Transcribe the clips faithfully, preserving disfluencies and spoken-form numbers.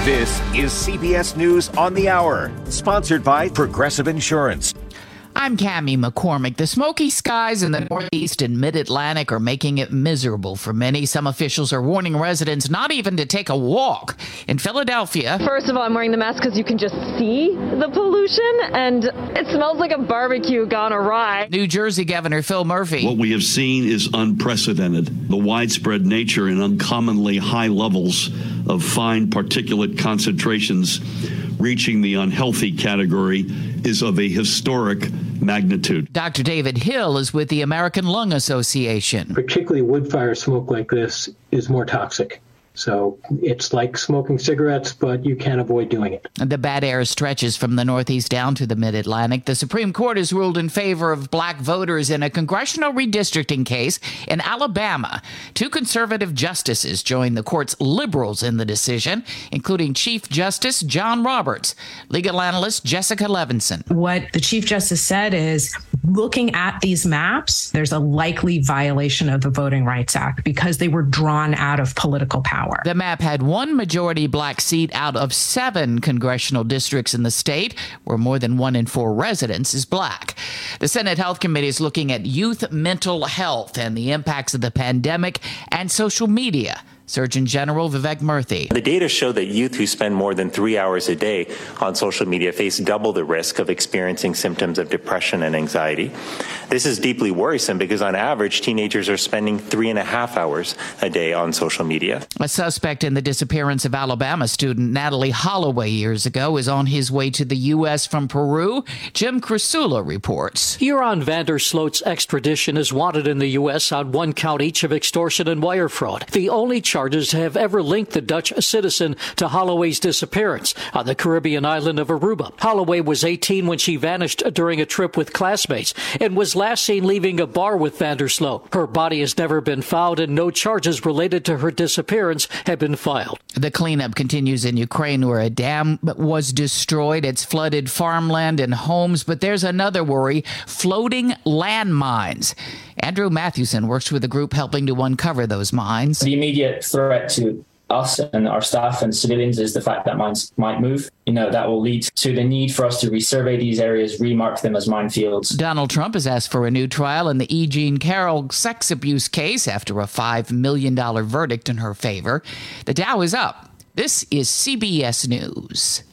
This is C B S News on the Hour, sponsored by Progressive Insurance. I'm Cammie McCormick. The smoky skies in the Northeast and Mid-Atlantic are making it miserable for many. Some officials are warning residents not even to take a walk. In Philadelphia, first of all, I'm wearing the mask because you can just see the pollution, and it smells like a barbecue gone awry. New Jersey Governor Phil Murphy. What we have seen is unprecedented. The widespread nature and uncommonly high levels of fine particulate concentrations reaching the unhealthy category is of a historic magnitude. Doctor David Hill is with the American Lung Association. Particularly wood fire smoke like this is more toxic. So it's like smoking cigarettes, but you can't avoid doing it. The bad air stretches from the Northeast down to the Mid-Atlantic. The Supreme Court has ruled in favor of black voters in a congressional redistricting case in Alabama. Two conservative justices joined the court's liberals in the decision, including Chief Justice John Roberts, legal analyst Jessica Levinson. What the Chief Justice said is, looking at these maps, there's a likely violation of the Voting Rights Act because they were drawn out of political power. The map had one majority black seat out of seven congressional districts in the state, where more than one in four residents is black. The Senate Health Committee is looking at youth mental health and the impacts of the pandemic and social media. Surgeon General Vivek Murthy. The data show that youth who spend more than three hours a day on social media face double the risk of experiencing symptoms of depression and anxiety. This is deeply worrisome because on average, teenagers are spending three and a half hours a day on social media. A suspect in the disappearance of Alabama student Natalie Holloway years ago is on his way to the U S from Peru. Jim Krasula reports. Joran van der Sloot's extradition is wanted in the U S on one count each of extortion and wire fraud. The only charge Charges have ever linked the Dutch citizen to Holloway's disappearance on the Caribbean island of Aruba. Holloway was eighteen when she vanished during a trip with classmates and was last seen leaving a bar with van der Sloot. Her body has never been found and no charges related to her disappearance have been filed. The cleanup continues in Ukraine, where a dam was destroyed. It's flooded farmland and homes, but there's another worry: floating landmines. Andrew Mathewson works with a group helping to uncover those mines. The immediate threat to us and our staff and civilians is the fact that mines might move. You know, that will lead to the need for us to resurvey these areas, remark them as minefields. Donald Trump has asked for a new trial in the E. Jean Carroll sex abuse case after a five million dollars verdict in her favor. The Dow is up. This is C B S News.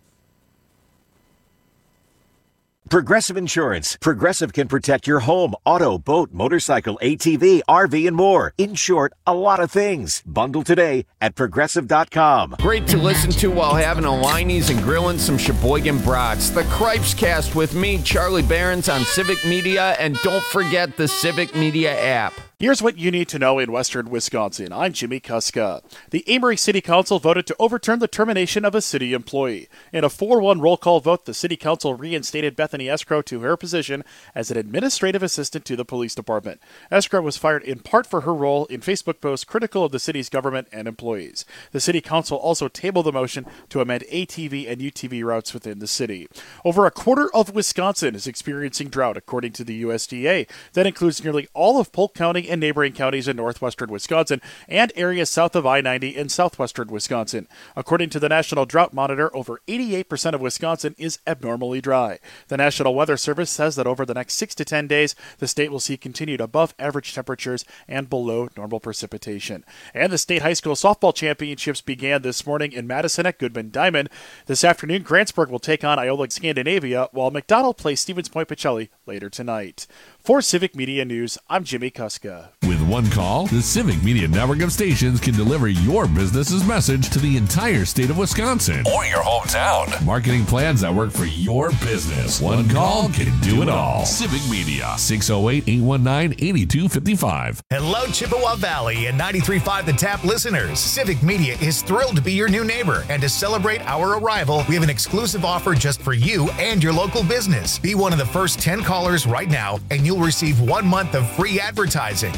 Progressive Insurance. Progressive can protect your home, auto, boat, motorcycle, A T V, R V, and more. In short, a lot of things. Bundle today at progressive dot com. Great to listen to while having a Liney's and grilling some Sheboygan brats. The Cripes Cast with me, Charlie Barons, on Civic Media, and don't forget the Civic Media app. Here's what you need to know in western Wisconsin. I'm Jimmy Kuska. The Amory City Council voted to overturn the termination of a city employee. In a four one roll call vote, the City Council reinstated Bethany Escrow to her position as an administrative assistant to the police department. Escrow was fired in part for her role in Facebook posts critical of the city's government and employees. The City Council also tabled the motion to amend A T V and U T V routes within the city. Over a quarter of Wisconsin is experiencing drought, according to the U S D A. That includes nearly all of Polk County and neighboring counties in northwestern Wisconsin and areas south of I ninety in southwestern Wisconsin. According to the National Drought Monitor, over eighty-eight percent of Wisconsin is abnormally dry. The National Weather Service says that over the next six to ten days, the state will see continued above average temperatures and below normal precipitation. And the state high school softball championships began this morning in Madison at Goodman Diamond. This afternoon, Grantsburg will take on Iola Scandinavia, while McDonald plays Stevens Point Pacelli later tonight. For Civic Media News, I'm Jimmy Kuska. With one call, the Civic Media network of stations can deliver your business's message to the entire state of Wisconsin or your hometown. Marketing plans that work for your business. One call can do it all. Civic Media, six oh eight, eight one nine, eight two five five. Hello, Chippewa Valley and ninety-three point five The Tap listeners. Civic Media is thrilled to be your new neighbor, and to celebrate our arrival, we have an exclusive offer just for you and your local business. Be one of the first ten callers right now, and you'll receive one month of free advertising. That's right.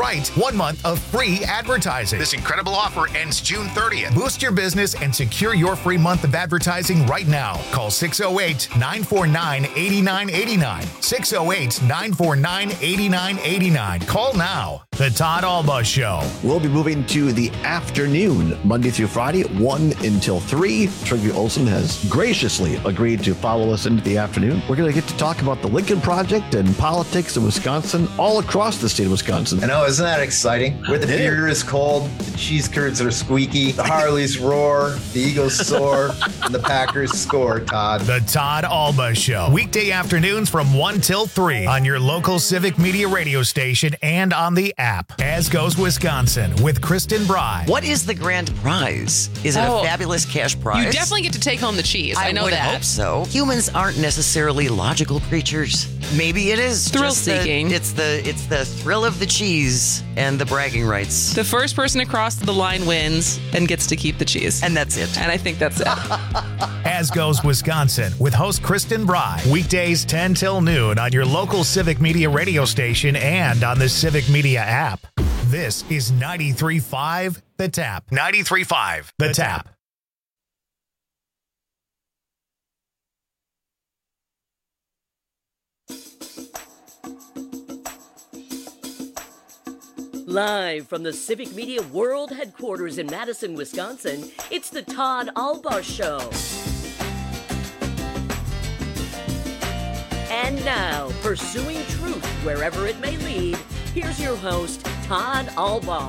right, one month of free advertising. This incredible offer ends June thirtieth. Boost your business and secure your free month of advertising right now. Call six oh eight, nine four nine, eight nine eight nine. six oh eight, nine four nine, eight nine eight nine. Call now. The Todd Alba Show. We'll be moving to the afternoon, Monday through Friday, one until three. Trygve Olsen has graciously agreed to follow us into the afternoon. We're going to get to talk about the Lincoln Project and politics in Wisconsin, all across the state of Wisconsin. I know, isn't that exciting? Where the beer is cold, the cheese curds are squeaky, the Harleys roar, the Eagles soar, and the Packers score, Todd. The Todd Alba Show. Weekday afternoons from one till three on your local Civic Media radio station and on the app. As Goes Wisconsin with Kristen Bry. What is the grand prize? Is it Oh, a fabulous cash prize? You definitely get to take home the cheese. I, I know would that. hope so. Humans aren't necessarily logical creatures. Maybe it is Thrill just the- seeking. it's the it's the thrill of the cheese and the bragging rights. The first person across the line wins and gets to keep the cheese. And that's it. And I think that's it. As Goes Wisconsin with host Kristen Bry. Weekdays ten till noon on your local Civic Media radio station and on the Civic Media app. This is ninety-three point five The Tap. ninety-three point five The Tap. Live from the Civic Media World Headquarters in Madison, Wisconsin, it's the Todd Alba Show. And now, pursuing truth wherever it may lead, here's your host, Todd Alba.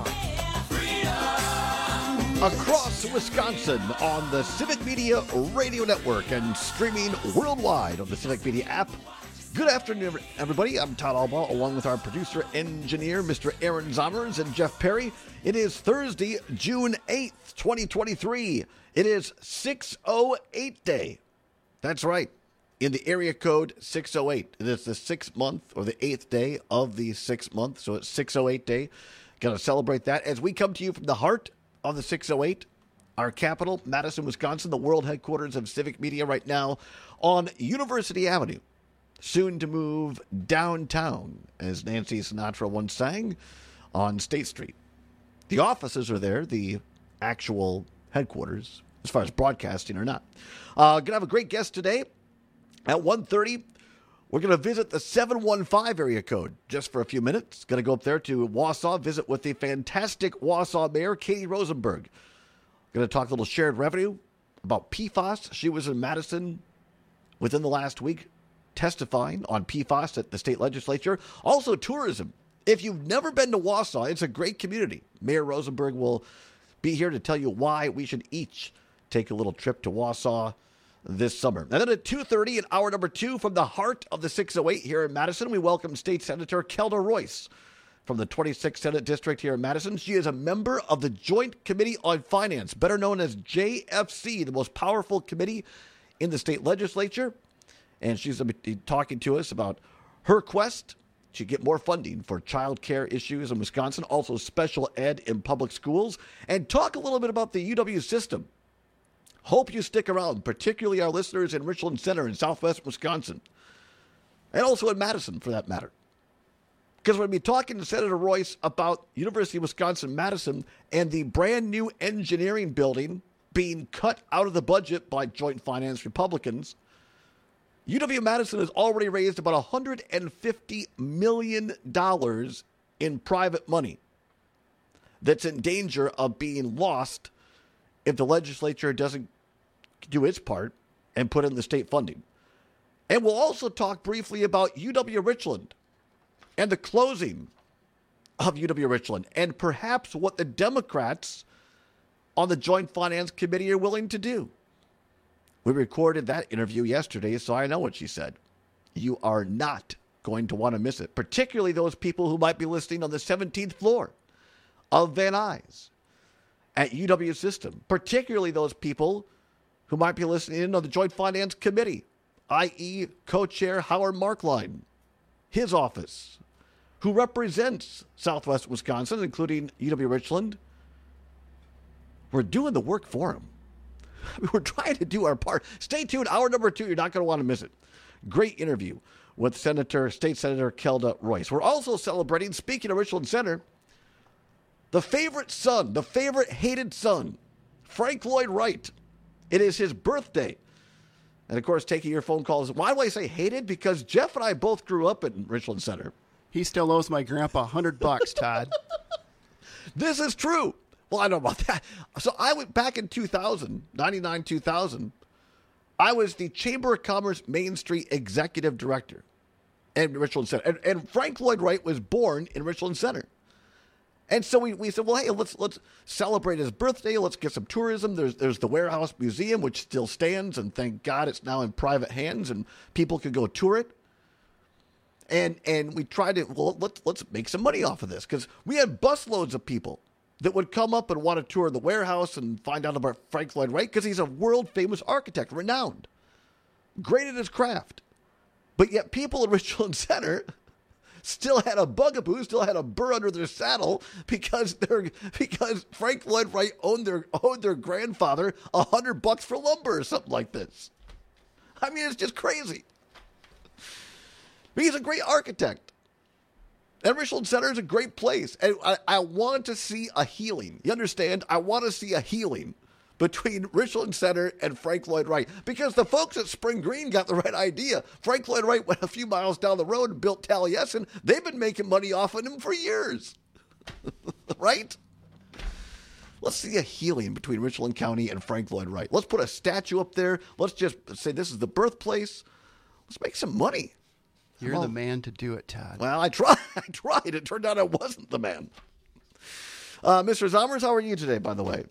Across Wisconsin on the Civic Media Radio Network and streaming worldwide on the Civic Media app. Good afternoon, everybody. I'm Todd Alba, along with our producer engineer, Mister Aaron Zommers, and Jeff Perry. It is Thursday, June eighth, twenty twenty-three. It is six oh eight day. That's right. In the area code six oh eight. It is the sixth month or the eighth day of the sixth month. So it's six oh eight day. Going to celebrate that as we come to you from the heart of the six oh eight, our capital, Madison, Wisconsin, the world headquarters of Civic Media right now on University Avenue. Soon to move downtown, as Nancy Sinatra once sang, on State Street. The offices are there, the actual headquarters, as far as broadcasting or not. Uh, going to have a great guest today. At one thirty, we're going to visit the seven one five area code just for a few minutes. Going to go up there to Wausau, visit with the fantastic Wausau Mayor, Katie Rosenberg. Going to talk a little shared revenue about P FAS. She was in Madison within the last week, testifying on P FAS at the state legislature. Also, tourism. If you've never been to Wausau, it's a great community. Mayor Rosenberg will be here to tell you why we should each take a little trip to Wausau this summer. And then at two thirty, in hour number two, from the heart of the six oh eight here in Madison, we welcome State Senator Kelda Royce from the twenty-sixth Senate District here in Madison. She is a member of the Joint Committee on Finance, better known as J F C, the most powerful committee in the state legislature. And she's going to be talking to us about her quest to get more funding for child care issues in Wisconsin, also special ed in public schools, and talk a little bit about the U W system. Hope you stick around, particularly our listeners in Richland Center in southwest Wisconsin, and also in Madison, for that matter. Because we're going to be talking to Senator Royce about University of Wisconsin-Madison and the brand new engineering building being cut out of the budget by Joint Finance Republicans. U W-Madison has already raised about one hundred fifty million dollars in private money that's in danger of being lost if the legislature doesn't do its part and put in the state funding. And we'll also talk briefly about U W-Richland and the closing of U W-Richland and perhaps what the Democrats on the Joint Finance Committee are willing to do. We recorded that interview yesterday, so I know what she said. You are not going to want to miss it, particularly those people who might be listening on the seventeenth floor of Van Nuys at U W System, particularly those people who might be listening in on the Joint Finance Committee, that is co-chair Howard Markline, his office, who represents southwest Wisconsin, including U W-Richland. We're doing the work for him. We're trying to do our part. Stay tuned. Hour number two. You're not going to want to miss it. Great interview with Senator, State Senator Kelda Royce. We're also celebrating, speaking of Richland Center, The favorite son, the favorite hated son, Frank Lloyd Wright. It is his birthday. And, of course, taking your phone calls. Why do I say hated? Because Jeff and I both grew up in Richland Center. He still owes my grandpa a hundred bucks, Todd. This is true. Well, I don't know about that. So I went back in two thousand, ninety-nine, two thousand. I was the Chamber of Commerce Main Street Executive Director in Richland Center. And, and Frank Lloyd Wright was born in Richland Center. And so we, we said, well, hey, let's let's celebrate his birthday. Let's get some tourism. There's there's the Warehouse Museum, which still stands, and thank God it's now in private hands, and people can go tour it. And and we tried to, well, let's let's make some money off of this, because we had busloads of people that would come up and want to tour the warehouse and find out about Frank Lloyd Wright, because he's a world famous architect, renowned, great at his craft. But yet people in Richland Center still had a bugaboo, still had a burr under their saddle because they're because Frank Lloyd Wright owned their owed their grandfather a hundred bucks for lumber or something like this. I mean, it's just crazy. He's a great architect. And Richland Center is a great place. And I, I want to see a healing. You understand? I want to see a healing between Richland Center and Frank Lloyd Wright, because the folks at Spring Green got the right idea. Frank Lloyd Wright went a few miles down the road and built Taliesin. They've been making money off of him for years. Right? Let's see a healing between Richland County and Frank Lloyd Wright. Let's put a statue up there. Let's just say this is the birthplace. Let's make some money. You're well, the man to do it, Todd. Well, I tried. I tried. It turned out I wasn't the man. Uh, Mister Zommers, how are you today, by the way?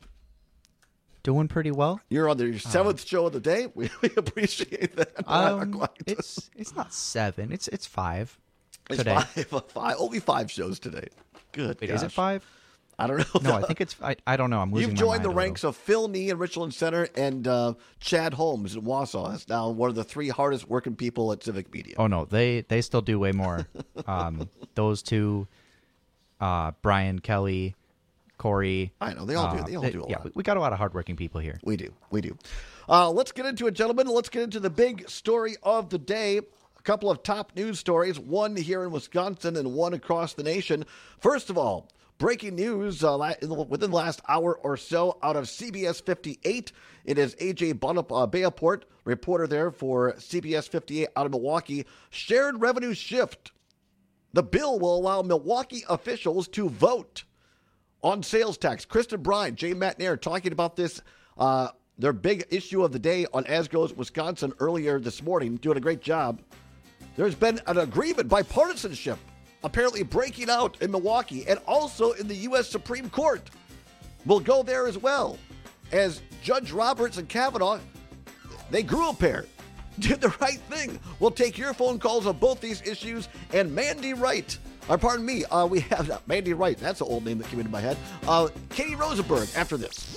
Doing pretty well. You're on the seventh um, show of the day. We, we appreciate that. Um, it's it's not seven. It's it's five. It's today. five. Five. Only five shows today. Good. Wait, gosh. Is it five? I don't know. No, I think it's. I, I don't know. I'm losing. You've joined my mind the ranks of Phil Nee in Richland Center and uh, Chad Holmes in Wausau. That's now one of the three hardest working people at Civic Media. Oh no, they they still do way more. um, those two, uh, Brian Kelly. Corey. I know. They all do. They all they, do a yeah, lot. We got a lot of hardworking people here. We do. We do. Uh, let's get into it, gentlemen. Let's get into the big story of the day. A couple of top news stories, one here in Wisconsin and one across the nation. First of all, breaking news uh, within the last hour or so out of C B S fifty-eight. It is A J Bayaport, reporter there for C B S fifty-eight out of Milwaukee. Shared revenue shift. The bill will allow Milwaukee officials to vote on sales tax. Kristen Brine, Jay McNair talking about this, uh, their big issue of the day on As Goes Wisconsin earlier this morning, doing a great job. There's been an agreement, bipartisanship, apparently breaking out in Milwaukee and also in the U S Supreme Court. We'll go there as well, as Judge Roberts and Kavanaugh, they grew a pair, did the right thing. We'll take your phone calls on both these issues, and Mandy Wright, or pardon me, uh, we have uh, Mandy Wright. That's an old name that came into my head. Uh, Katie Rosenberg after this.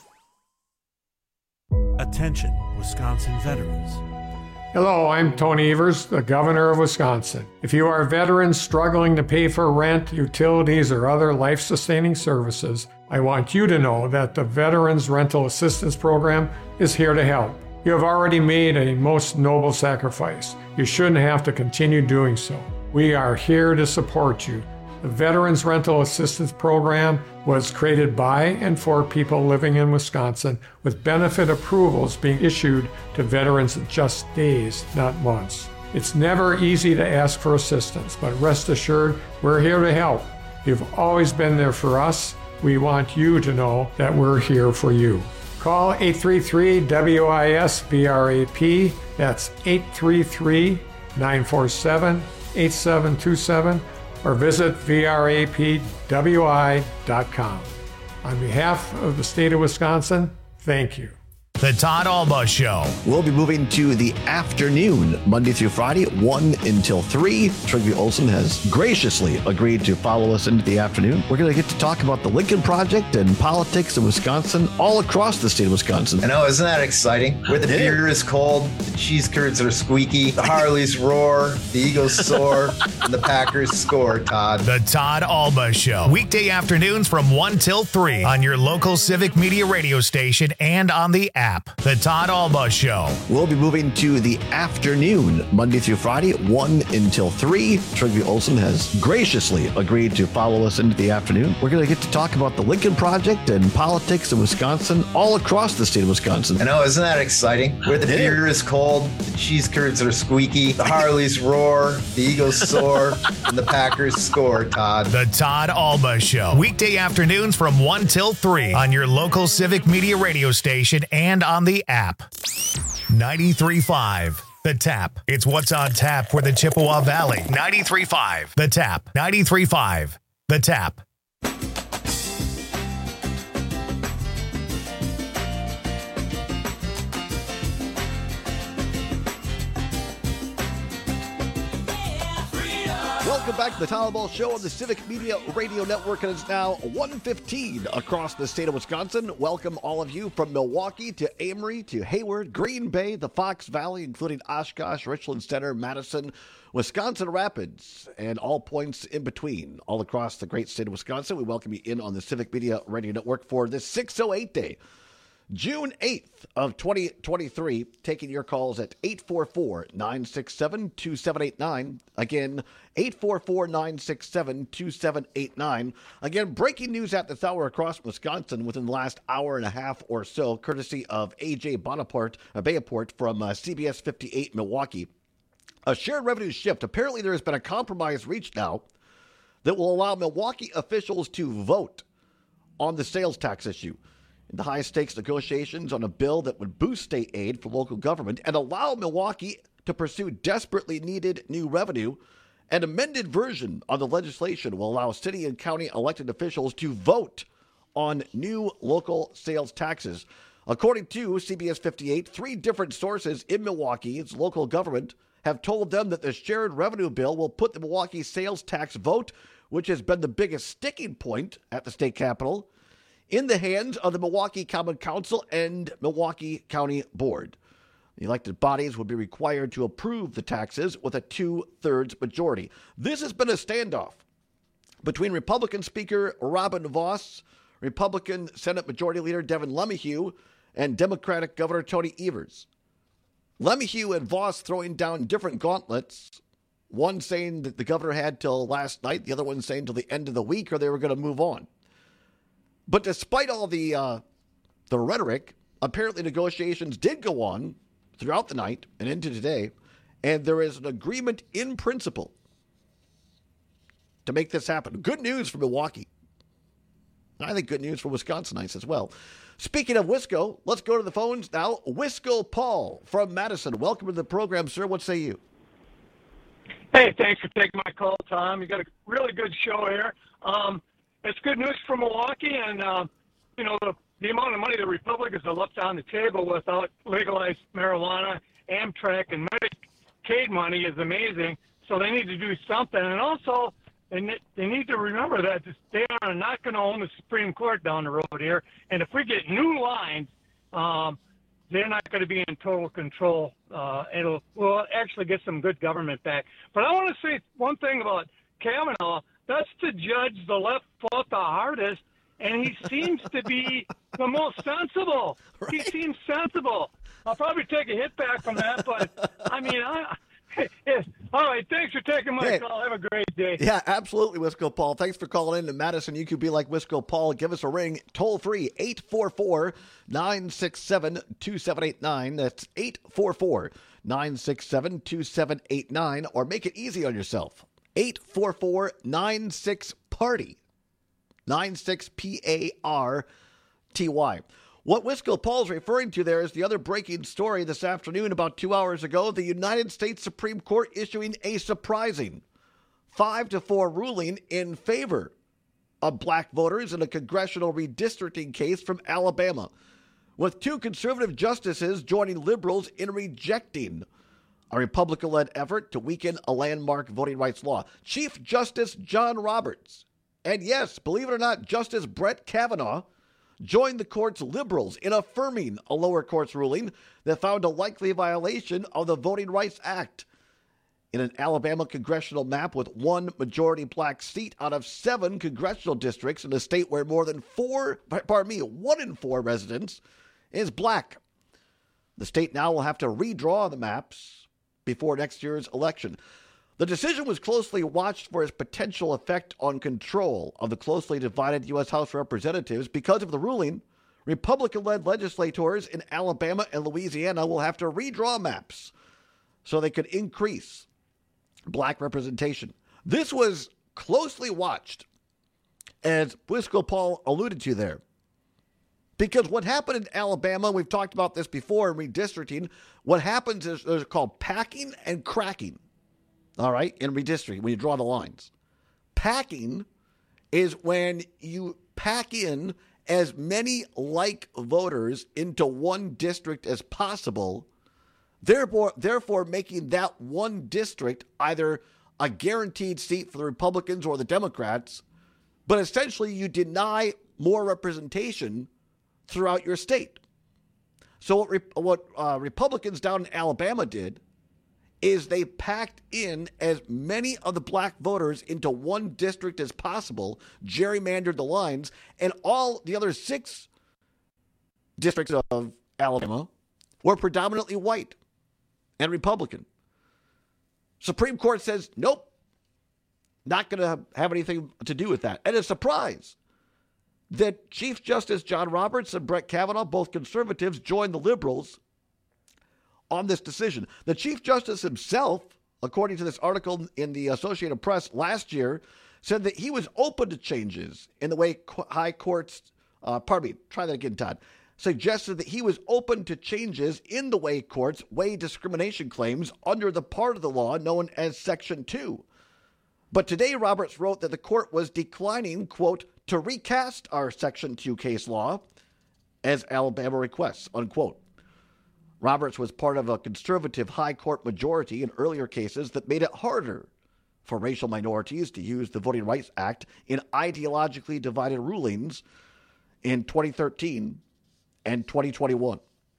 Attention, Wisconsin veterans. Hello, I'm Tony Evers, the governor of Wisconsin. If you are a veteran struggling to pay for rent, utilities, or other life-sustaining services, I want you to know that the Veterans Rental Assistance Program is here to help. You have already made a most noble sacrifice. You shouldn't have to continue doing so. We are here to support you. The Veterans Rental Assistance Program was created by and for people living in Wisconsin, with benefit approvals being issued to veterans in just days, not months. It's never easy to ask for assistance, but rest assured, we're here to help. You've always been there for us. We want you to know that we're here for you. Call eight three three W I S V R A P. That's eight three three, nine four seven, eight seven two seven, or visit V R A P W I dot com. On behalf of the state of Wisconsin, thank you. The Todd Alba Show. We'll be moving to the afternoon, Monday through Friday, one until three. Trygve Olsen has graciously agreed to follow us into the afternoon. We're going to get to talk about the Lincoln Project and politics in Wisconsin, all across the state of Wisconsin. I know, isn't that exciting? Where the beer is cold, the cheese curds are squeaky, the Harleys roar, the Eagles soar, and the Packers score, Todd. The Todd Alba Show. Weekday afternoons from one till three on your local Civic Media radio station and on the app. app. The Todd Alba Show. We'll be moving to the afternoon, Monday through Friday, one until three. Trygve Olsen has graciously agreed to follow us into the afternoon. We're going to get to talk about the Lincoln Project and politics in Wisconsin, all across the state of Wisconsin. I know, isn't that exciting? Where the beer is cold, the cheese curds are squeaky, the Harleys roar, the Eagles soar, and the Packers score, Todd. The Todd Alba Show. Weekday afternoons from one till three on your local Civic Media radio station and on the app. ninety-three point five. The Tap. It's what's on tap for the Chippewa Valley. ninety-three point five. The Tap. ninety-three point five. The Tap. Welcome back to the Todd Alba Show on the Civic Media Radio Network, and it's now one fifteen across the state of Wisconsin. Welcome all of you from Milwaukee to Amory to Hayward, Green Bay, the Fox Valley, including Oshkosh, Richland Center, Madison, Wisconsin Rapids, and all points in between, all across the great state of Wisconsin. We welcome you in on the Civic Media Radio Network for this six oh eight day, June eighth of twenty twenty-three, taking your calls at eight four four, nine six seven, two seven eight nine. Again, eight four four, nine six seven, two seven eight nine. Again, breaking news at this hour across Wisconsin within the last hour and a half or so, courtesy of A J Bonaparte, uh, Bayaport from uh, C B S fifty-eight Milwaukee. A shared revenue shift. Apparently there has been a compromise reached now that will allow Milwaukee officials to vote on the sales tax issue. The high-stakes negotiations on a bill that would boost state aid for local government and allow Milwaukee to pursue desperately needed new revenue. An amended version of the legislation will allow city and county elected officials to vote on new local sales taxes. According to C B S fifty-eight, three different sources in Milwaukee's local government have told them that the shared revenue bill will put the Milwaukee sales tax vote, which has been the biggest sticking point at the state capitol, in the hands of the Milwaukee Common Council and Milwaukee County Board. The elected bodies will be required to approve the taxes with a two-thirds majority. This has been a standoff between Republican Speaker Robin Vos, Republican Senate Majority Leader Devin LeMahieu, and Democratic Governor Tony Evers. LeMahieu and Vos throwing down different gauntlets, one saying that the governor had till last night, the other one saying till the end of the week or they were going to move on. But despite all the uh, the rhetoric, apparently negotiations did go on throughout the night and into today, and there is an agreement in principle to make this happen. Good news for Milwaukee. And I think good news for Wisconsinites as well. Speaking of Wisco, let's go to the phones now. Wisco Paul from Madison. Welcome to the program, sir. What say you? Hey, thanks for taking my call, Tom. You got a really good show here. Um, It's good news for Milwaukee, and, uh, you know, the, the amount of money the Republicans have left on the table without legalized marijuana, Amtrak, and Medicaid money is amazing, so they need to do something. And also, they, ne- they need to remember that they are not going to own the Supreme Court down the road here, and if we get new lines, um, they're not going to be in total control. Uh, it'll we'll actually get some good government back. But I want to say one thing about Kavanaugh. That's to judge the left foot the hardest, and he seems to be the most sensible. Right. He seems sensible. I'll probably take a hit back from that, but, I mean, I, yeah. All right, thanks for taking my hey. call. Have a great day. Yeah, absolutely, Wisco Paul. Thanks for calling in to Madison. You could be like Wisco Paul. Give us a ring, toll-free, eight four four, nine six seven, two seven eight nine. That's eight four four, nine six seven, two seven eight nine, or make it easy on yourself. eight four four, nine six, party. nine six P A R T Y. What Wisco Paul's referring to there is the other breaking story this afternoon about two hours ago, the United States Supreme Court issuing a surprising five to four ruling in favor of black voters in a congressional redistricting case from Alabama, with two conservative justices joining liberals in rejecting a Republican-led effort to weaken a landmark voting rights law. Chief Justice John Roberts, and yes, believe it or not, Justice Brett Kavanaugh, joined the court's liberals in affirming a lower court's ruling that found a likely violation of the Voting Rights Act. In an Alabama congressional map with one majority black seat out of seven congressional districts in a state where more than four, pardon me, one in four residents is black. The state now will have to redraw the maps before next year's election. The decision was closely watched for its potential effect on control of the closely divided U S House of Representatives. Because of the ruling, Republican-led legislators in Alabama and Louisiana will have to redraw maps so they could increase black representation. This was closely watched, as Wisco Paul alluded to there. Because what happened in Alabama, we've talked about this before in redistricting, what happens is there's called packing and cracking, all right, in redistricting, when you draw the lines. Packing is when you pack in as many like voters into one district as possible, therefore, therefore making that one district either a guaranteed seat for the Republicans or the Democrats, but essentially you deny more representation throughout your state. So what, what uh, Republicans down in Alabama did is they packed in as many of the black voters into one district as possible, gerrymandered the lines, and all the other six districts of Alabama were predominantly white and Republican. Supreme Court says, nope, not going to have anything to do with that. And a surprise that Chief Justice John Roberts and Brett Kavanaugh, both conservatives, joined the liberals on this decision. The Chief Justice himself, according to this article in the Associated Press last year, said that he was open to changes in the way high courts, uh, pardon me, try that again, Todd, suggested that he was open to changes in the way courts weigh discrimination claims under the part of the law known as Section two. But today, Roberts wrote that the court was declining, quote, to recast our Section two case law as Alabama requests, unquote. Roberts was part of a conservative high court majority in earlier cases that made it harder for racial minorities to use the Voting Rights Act in ideologically divided rulings in twenty thirteen and twenty twenty-one.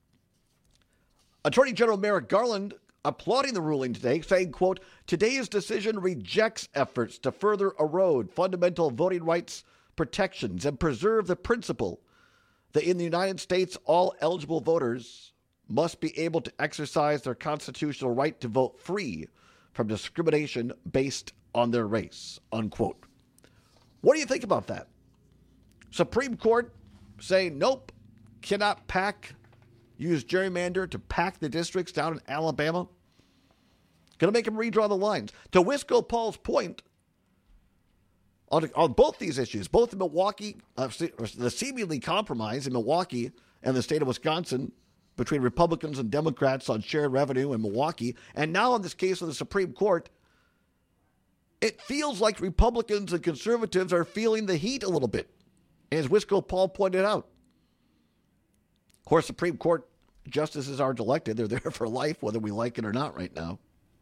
Attorney General Merrick Garland applauding the ruling today, saying, quote, today's decision rejects efforts to further erode fundamental voting rights protections and preserve the principle that in the United States, all eligible voters must be able to exercise their constitutional right to vote free from discrimination based on their race, unquote. What do you think about that? Supreme Court saying, nope, cannot pack, use gerrymander to pack the districts down in Alabama. Going to make them redraw the lines. To Wisco Paul's point, on, on both these issues, both in Milwaukee, uh, the seemingly compromise in Milwaukee and the state of Wisconsin between Republicans and Democrats on shared revenue in Milwaukee, and now in this case of the Supreme Court, it feels like Republicans and conservatives are feeling the heat a little bit, as Wisco Paul pointed out. Of course, Supreme Court justices aren't elected. They're there for life, whether we like it or not right now.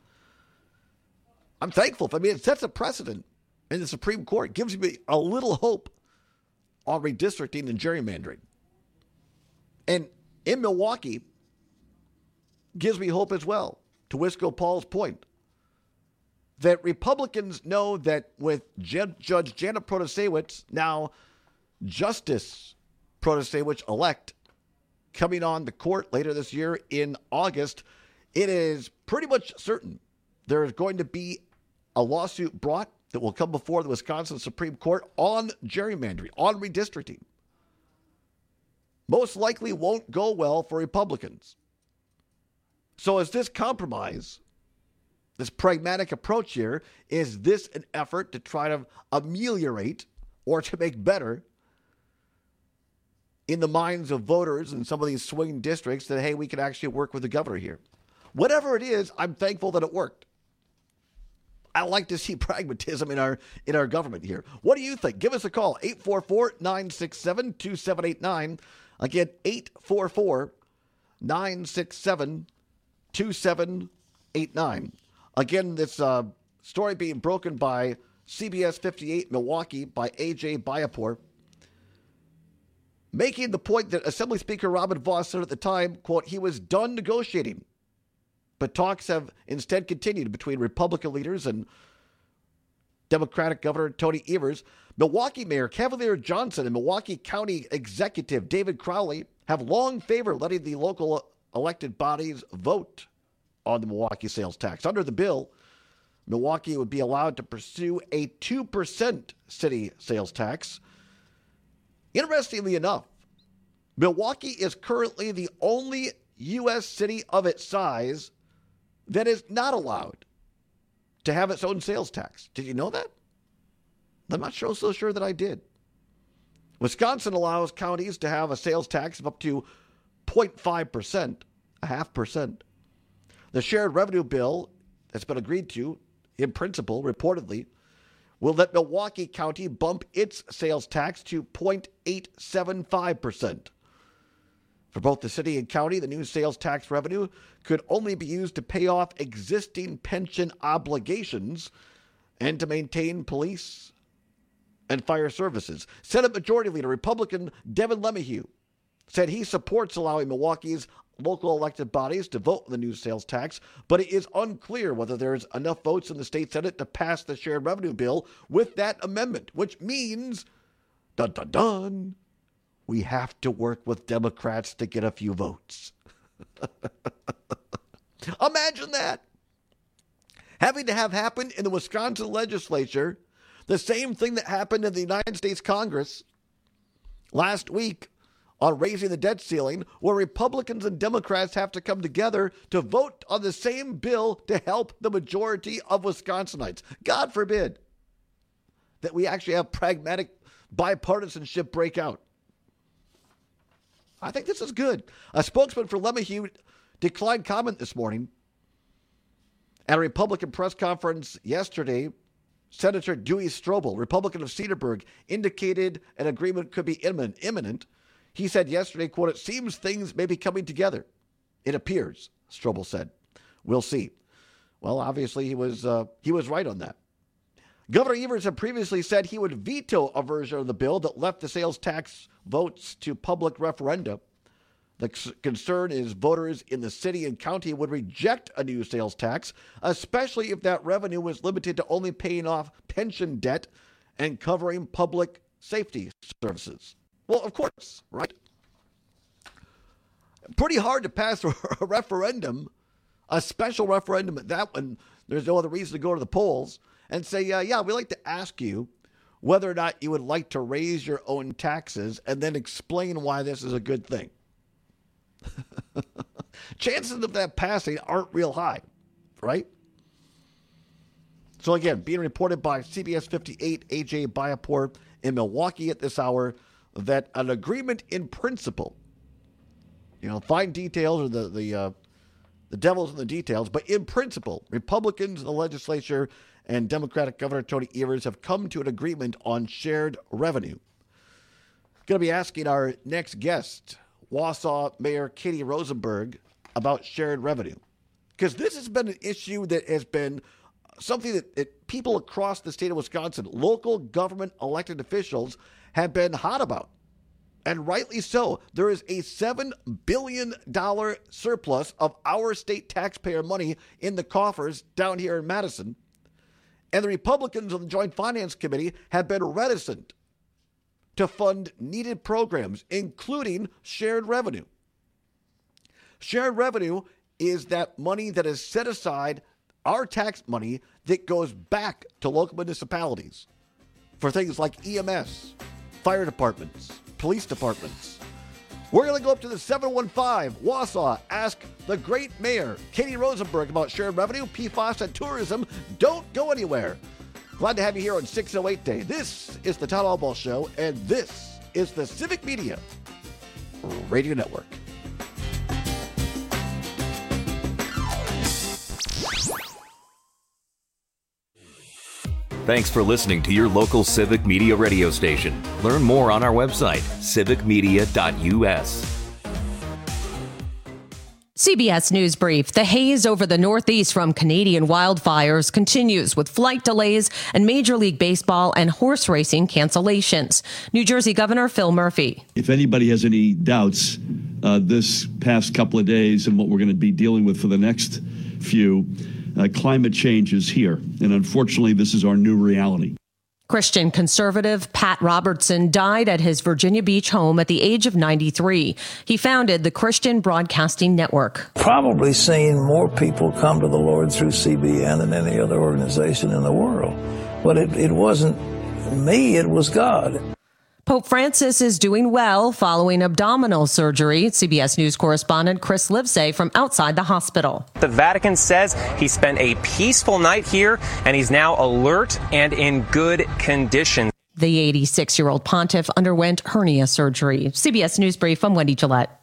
I'm thankful. I mean, it sets a precedent in the Supreme Court. It gives me a little hope on redistricting and gerrymandering. And in Milwaukee, gives me hope as well, to Wisco Paul's point, that Republicans know that with Je- Judge Janet Protasiewicz, now Justice Protasiewicz-elect, coming on the court later this year in August, it is pretty much certain there is going to be a lawsuit brought that will come before the Wisconsin Supreme Court on gerrymandering, on redistricting. Most likely won't go well for Republicans. So is this compromise, this pragmatic approach here, is this an effort to try to ameliorate or to make better in the minds of voters in some of these swing districts that, hey, we can actually work with the governor here? Whatever it is, I'm thankful that it worked. I like to see pragmatism in our in our government here. What do you think? Give us a call, eight four four, nine six seven, two seven eight nine. Again, eight four four, nine six seven, two seven eight nine. Again, this uh, story being broken by C B S fifty-eight Milwaukee by A J Bayapur, making the point that Assembly Speaker Robin Vos said at the time, quote, he was done negotiating. But talks have instead continued between Republican leaders and Democratic Governor Tony Evers. Milwaukee Mayor Cavalier Johnson and Milwaukee County Executive David Crowley have long favored letting the local elected bodies vote on the Milwaukee sales tax. Under the bill, Milwaukee would be allowed to pursue a two percent city sales tax. Interestingly enough, Milwaukee is currently the only U S city of its size that is not allowed to have its own sales tax. Did you know that? I'm not sure, so sure that I did. Wisconsin allows counties to have a sales tax of up to zero point five percent, a half percent. The shared revenue bill that's been agreed to, in principle, reportedly, will let Milwaukee County bump its sales tax to zero point eight seven five percent. For both the city and county, the new sales tax revenue could only be used to pay off existing pension obligations and to maintain police and fire services. Senate Majority Leader Republican Devin LeMahieu said he supports allowing Milwaukee's local elected bodies to vote on the new sales tax, but it is unclear whether there's enough votes in the state Senate to pass the shared revenue bill with that amendment, which means, dun dun dun, we have to work with Democrats to get a few votes. Imagine that. Having to have happen in the Wisconsin legislature, the same thing that happened in the United States Congress last week on raising the debt ceiling, where Republicans and Democrats have to come together to vote on the same bill to help the majority of Wisconsinites. God forbid that we actually have pragmatic bipartisanship break out. I think this is good. A spokesman for LeMahieu declined comment this morning. At a Republican press conference yesterday, Senator Dewey Strobel, Republican of Cedarburg, indicated an agreement could be imminent. imminent. He said yesterday, quote, "It seems things may be coming together. It appears," Strobel said. "We'll see." Well, obviously he was uh, he was right on that. Governor Evers had previously said he would veto a version of the bill that left the sales tax votes to public referenda. The concern is voters in the city and county would reject a new sales tax, especially if that revenue was limited to only paying off pension debt and covering public safety services. Well, of course, right? Pretty hard to pass a referendum, a special referendum at that one. There's no other reason to go to the polls and say, uh, yeah, we'd like to ask you whether or not you would like to raise your own taxes and then explain why this is a good thing. Chances of that passing aren't real high, right? So again, being reported by C B S fifty-eight, A J Bayapur in Milwaukee at this hour, that an agreement in principle, you know, fine details or the the uh, the devil's in the details, but in principle, Republicans in the legislature and Democratic Governor Tony Evers have come to an agreement on shared revenue. Going to be asking our next guest, Wausau Mayor Katie Rosenberg, about shared revenue, because this has been an issue that has been something that, that people across the state of Wisconsin, local government elected officials, have been hot about, and rightly so. There is a seven billion dollars surplus of our state taxpayer money in the coffers down here in Madison, and the Republicans on the Joint Finance Committee have been reticent to fund needed programs, including shared revenue. Shared revenue is that money that is set aside, our tax money, that goes back to local municipalities for things like E M S, fire departments, police departments. We're going to go up to the seven one five, Wausau, ask the great mayor, Katie Rosenberg, about shared revenue, P FAS, and tourism. Don't go anywhere. Glad to have you here on six oh eight Day. This is the Todd Albaugh Show, and this is the Civic Media Radio Network. Thanks for listening to your local Civic Media radio station. Learn more on our website, civic media dot U S. C B S News Brief. The haze over the Northeast from Canadian wildfires continues with flight delays and Major League Baseball and horse racing cancellations. New Jersey Governor Phil Murphy. If anybody has any doubts, uh, this past couple of days and what we're going to be dealing with for the next few, uh, climate change is here. And unfortunately, this is our new reality. Christian conservative Pat Robertson died at his Virginia Beach home at the age of ninety-three. He founded the Christian Broadcasting Network. Probably seen more people come to the Lord through C B N than any other organization in the world. But it, it wasn't me, it was God. Pope Francis is doing well following abdominal surgery. C B S News correspondent Chris Livesay from outside the hospital. The Vatican says he spent a peaceful night here and he's now alert and in good condition. The eighty-six-year-old pontiff underwent hernia surgery. C B S News Brief, I'm Wendy Gillette.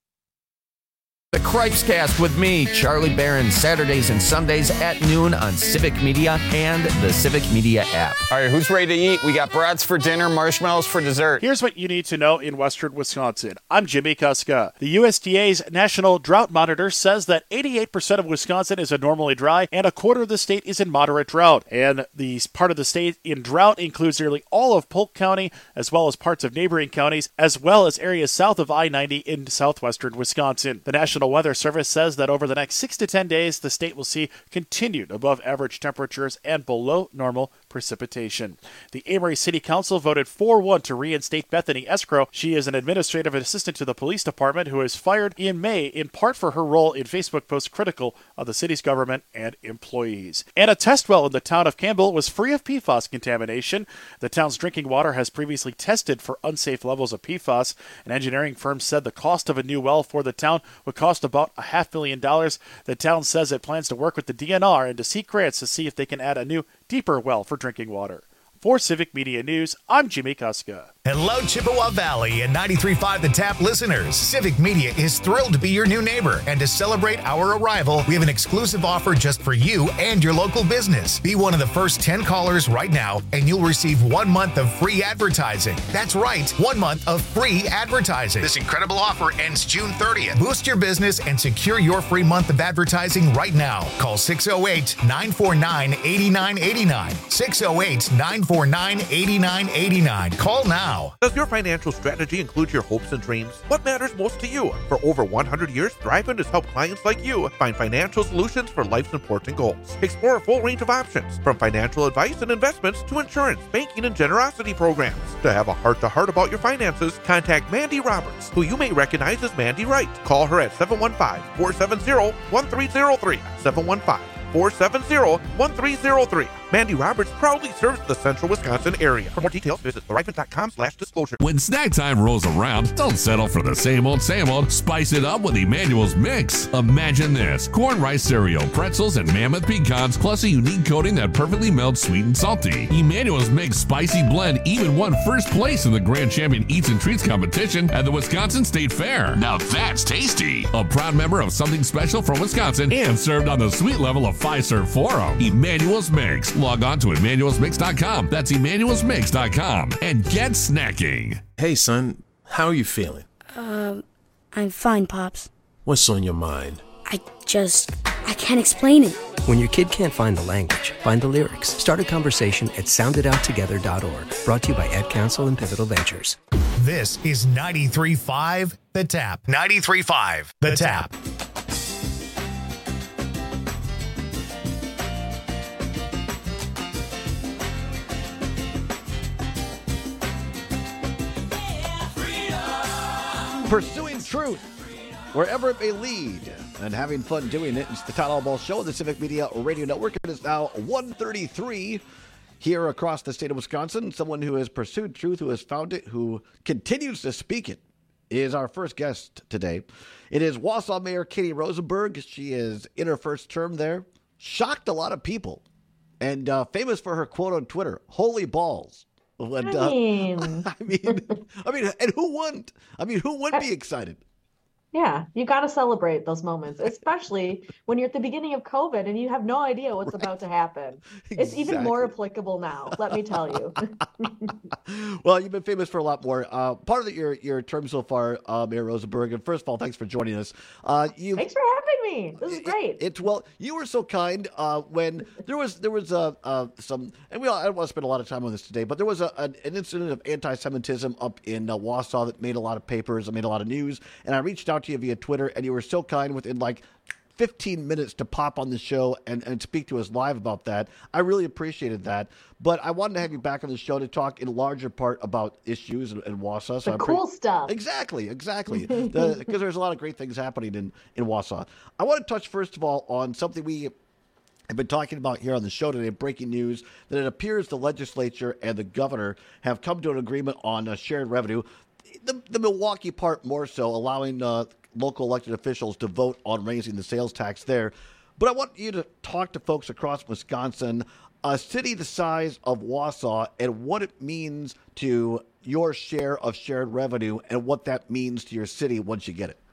The Cripes Cast with me, Charlie Barron, Saturdays and Sundays at noon on Civic Media and the Civic Media app. All right, who's ready to eat? We got brats for dinner, marshmallows for dessert. Here's what you need to know in western Wisconsin. I'm Jimmy Kuska. The U S D A's National Drought Monitor says that eighty-eight percent of Wisconsin is abnormally dry and a quarter of the state is in moderate drought. And the part of the state in drought includes nearly all of Polk County, as well as parts of neighboring counties, as well as areas south of I ninety in southwestern Wisconsin. The National Weather Service says that over the next six to ten days, the state will see continued above average temperatures and below normal precipitation. The Amory City Council voted four one to reinstate Bethany Escrow. She is an administrative assistant to the police department who was fired in May in part for her role in Facebook posts critical of the city's government and employees. And a test well in the town of Campbell was free of P FAS contamination. The town's drinking water has previously tested for unsafe levels of P FAS. An engineering firm said the cost of a new well for the town would cost about a half million dollars. The town says it plans to work with the D N R and to seek grants to see if they can add a new, deeper well for drinking water. For Civic Media News, I'm Jimmy Kuska. Hello, Chippewa Valley and ninety-three point five The Tap listeners. Civic Media is thrilled to be your new neighbor. And to celebrate our arrival, we have an exclusive offer just for you and your local business. Be one of the first ten callers right now, and you'll receive one month of free advertising. That's right, one month of free advertising. This incredible offer ends June thirtieth. Boost your business and secure your free month of advertising right now. Call six oh eight, nine four nine, eight nine eight nine. six oh eight, nine four nine, eight nine eight nine. Call now. Does your financial strategy include your hopes and dreams? What matters most to you? For over one hundred years, Thriveland has helped clients like you find financial solutions for life's important goals. Explore a full range of options, from financial advice and investments to insurance, banking, and generosity programs. To have a heart-to-heart about your finances, contact Mandy Roberts, who you may recognize as Mandy Wright. Call her at seven one five, four seven zero, one three zero three, seven one five, four seven zero, one three zero three. Mandy Roberts proudly serves the central Wisconsin area. For more details, visit thriveland.com slash disclosure. When snack time rolls around, don't settle for the same old, same old. Spice it up with Emmanuel's Mix. Imagine this: corn rice cereal, pretzels, and mammoth pecans, plus a unique coating that perfectly melts sweet and salty. Emmanuel's Mix Spicy Blend even won first place in the Grand Champion Eats and Treats competition at the Wisconsin State Fair. Now that's tasty. A proud member of Something Special from Wisconsin and served on the sweet level of Fiserv Forum. Emmanuel's Mix. Log on to Emmanuel's Mix dot com. That's Emmanuel's Mix dot com and get snacking. Hey, son, how are you feeling? Um, I'm fine, Pops. What's on your mind? I just, I can't explain it. When your kid can't find the language, find the lyrics. Start a conversation at sound it out together dot org. Brought to you by Ed Council and Pivotal Ventures. This is ninety-three point five The Tap. ninety-three point five The Tap. Pursuing truth wherever it may lead and having fun doing it. It's the Todd Allball Show on the Civic Media Radio Network. It is now one thirty-three here across the state of Wisconsin. Someone who has pursued truth, who has found it, who continues to speak it, is our first guest today. It is Wausau Mayor Katie Rosenberg. She is in her first term there. Shocked a lot of people. And uh, famous for her quote on Twitter, "Holy balls." When, I mean, uh, I mean, I mean, and who wouldn't? I mean, who wouldn't be excited? Yeah, you got to celebrate those moments, especially when you're at the beginning of COVID and you have no idea what's right. about to happen. Exactly. It's even more applicable now, let me tell you. Well, you've been famous for a lot more. Uh, part of the, your your term so far, uh, Mayor Rosenberg, and first of all, thanks for joining us. Uh, you, thanks for having me. This is great. It, it's well, you were so kind uh, when there was there was uh, uh, some, and we all, I don't want to spend a lot of time on this today, but there was a, an, an incident of anti-Semitism up in uh, Wausau that made a lot of papers, and made a lot of news, and I reached out to you via Twitter, and you were so kind. Within like fifteen minutes to pop on the show and, and speak to us live about that. I really appreciated that. But I wanted to have you back on the show to talk in larger part about issues in, in Wausau. So The cool stuff. Exactly, exactly. Because the, there's a lot of great things happening in, in Wausau. I want to touch, first of all, on something we have been talking about here on the show today, breaking news, that it appears the legislature and the governor have come to an agreement on uh, shared revenue. The, the Milwaukee part more so, allowing uh, local elected officials to vote on raising the sales tax there. But I want you to talk to folks across Wisconsin, a city the size of Wausau, and what it means to your share of shared revenue and what that means to your city once you get it.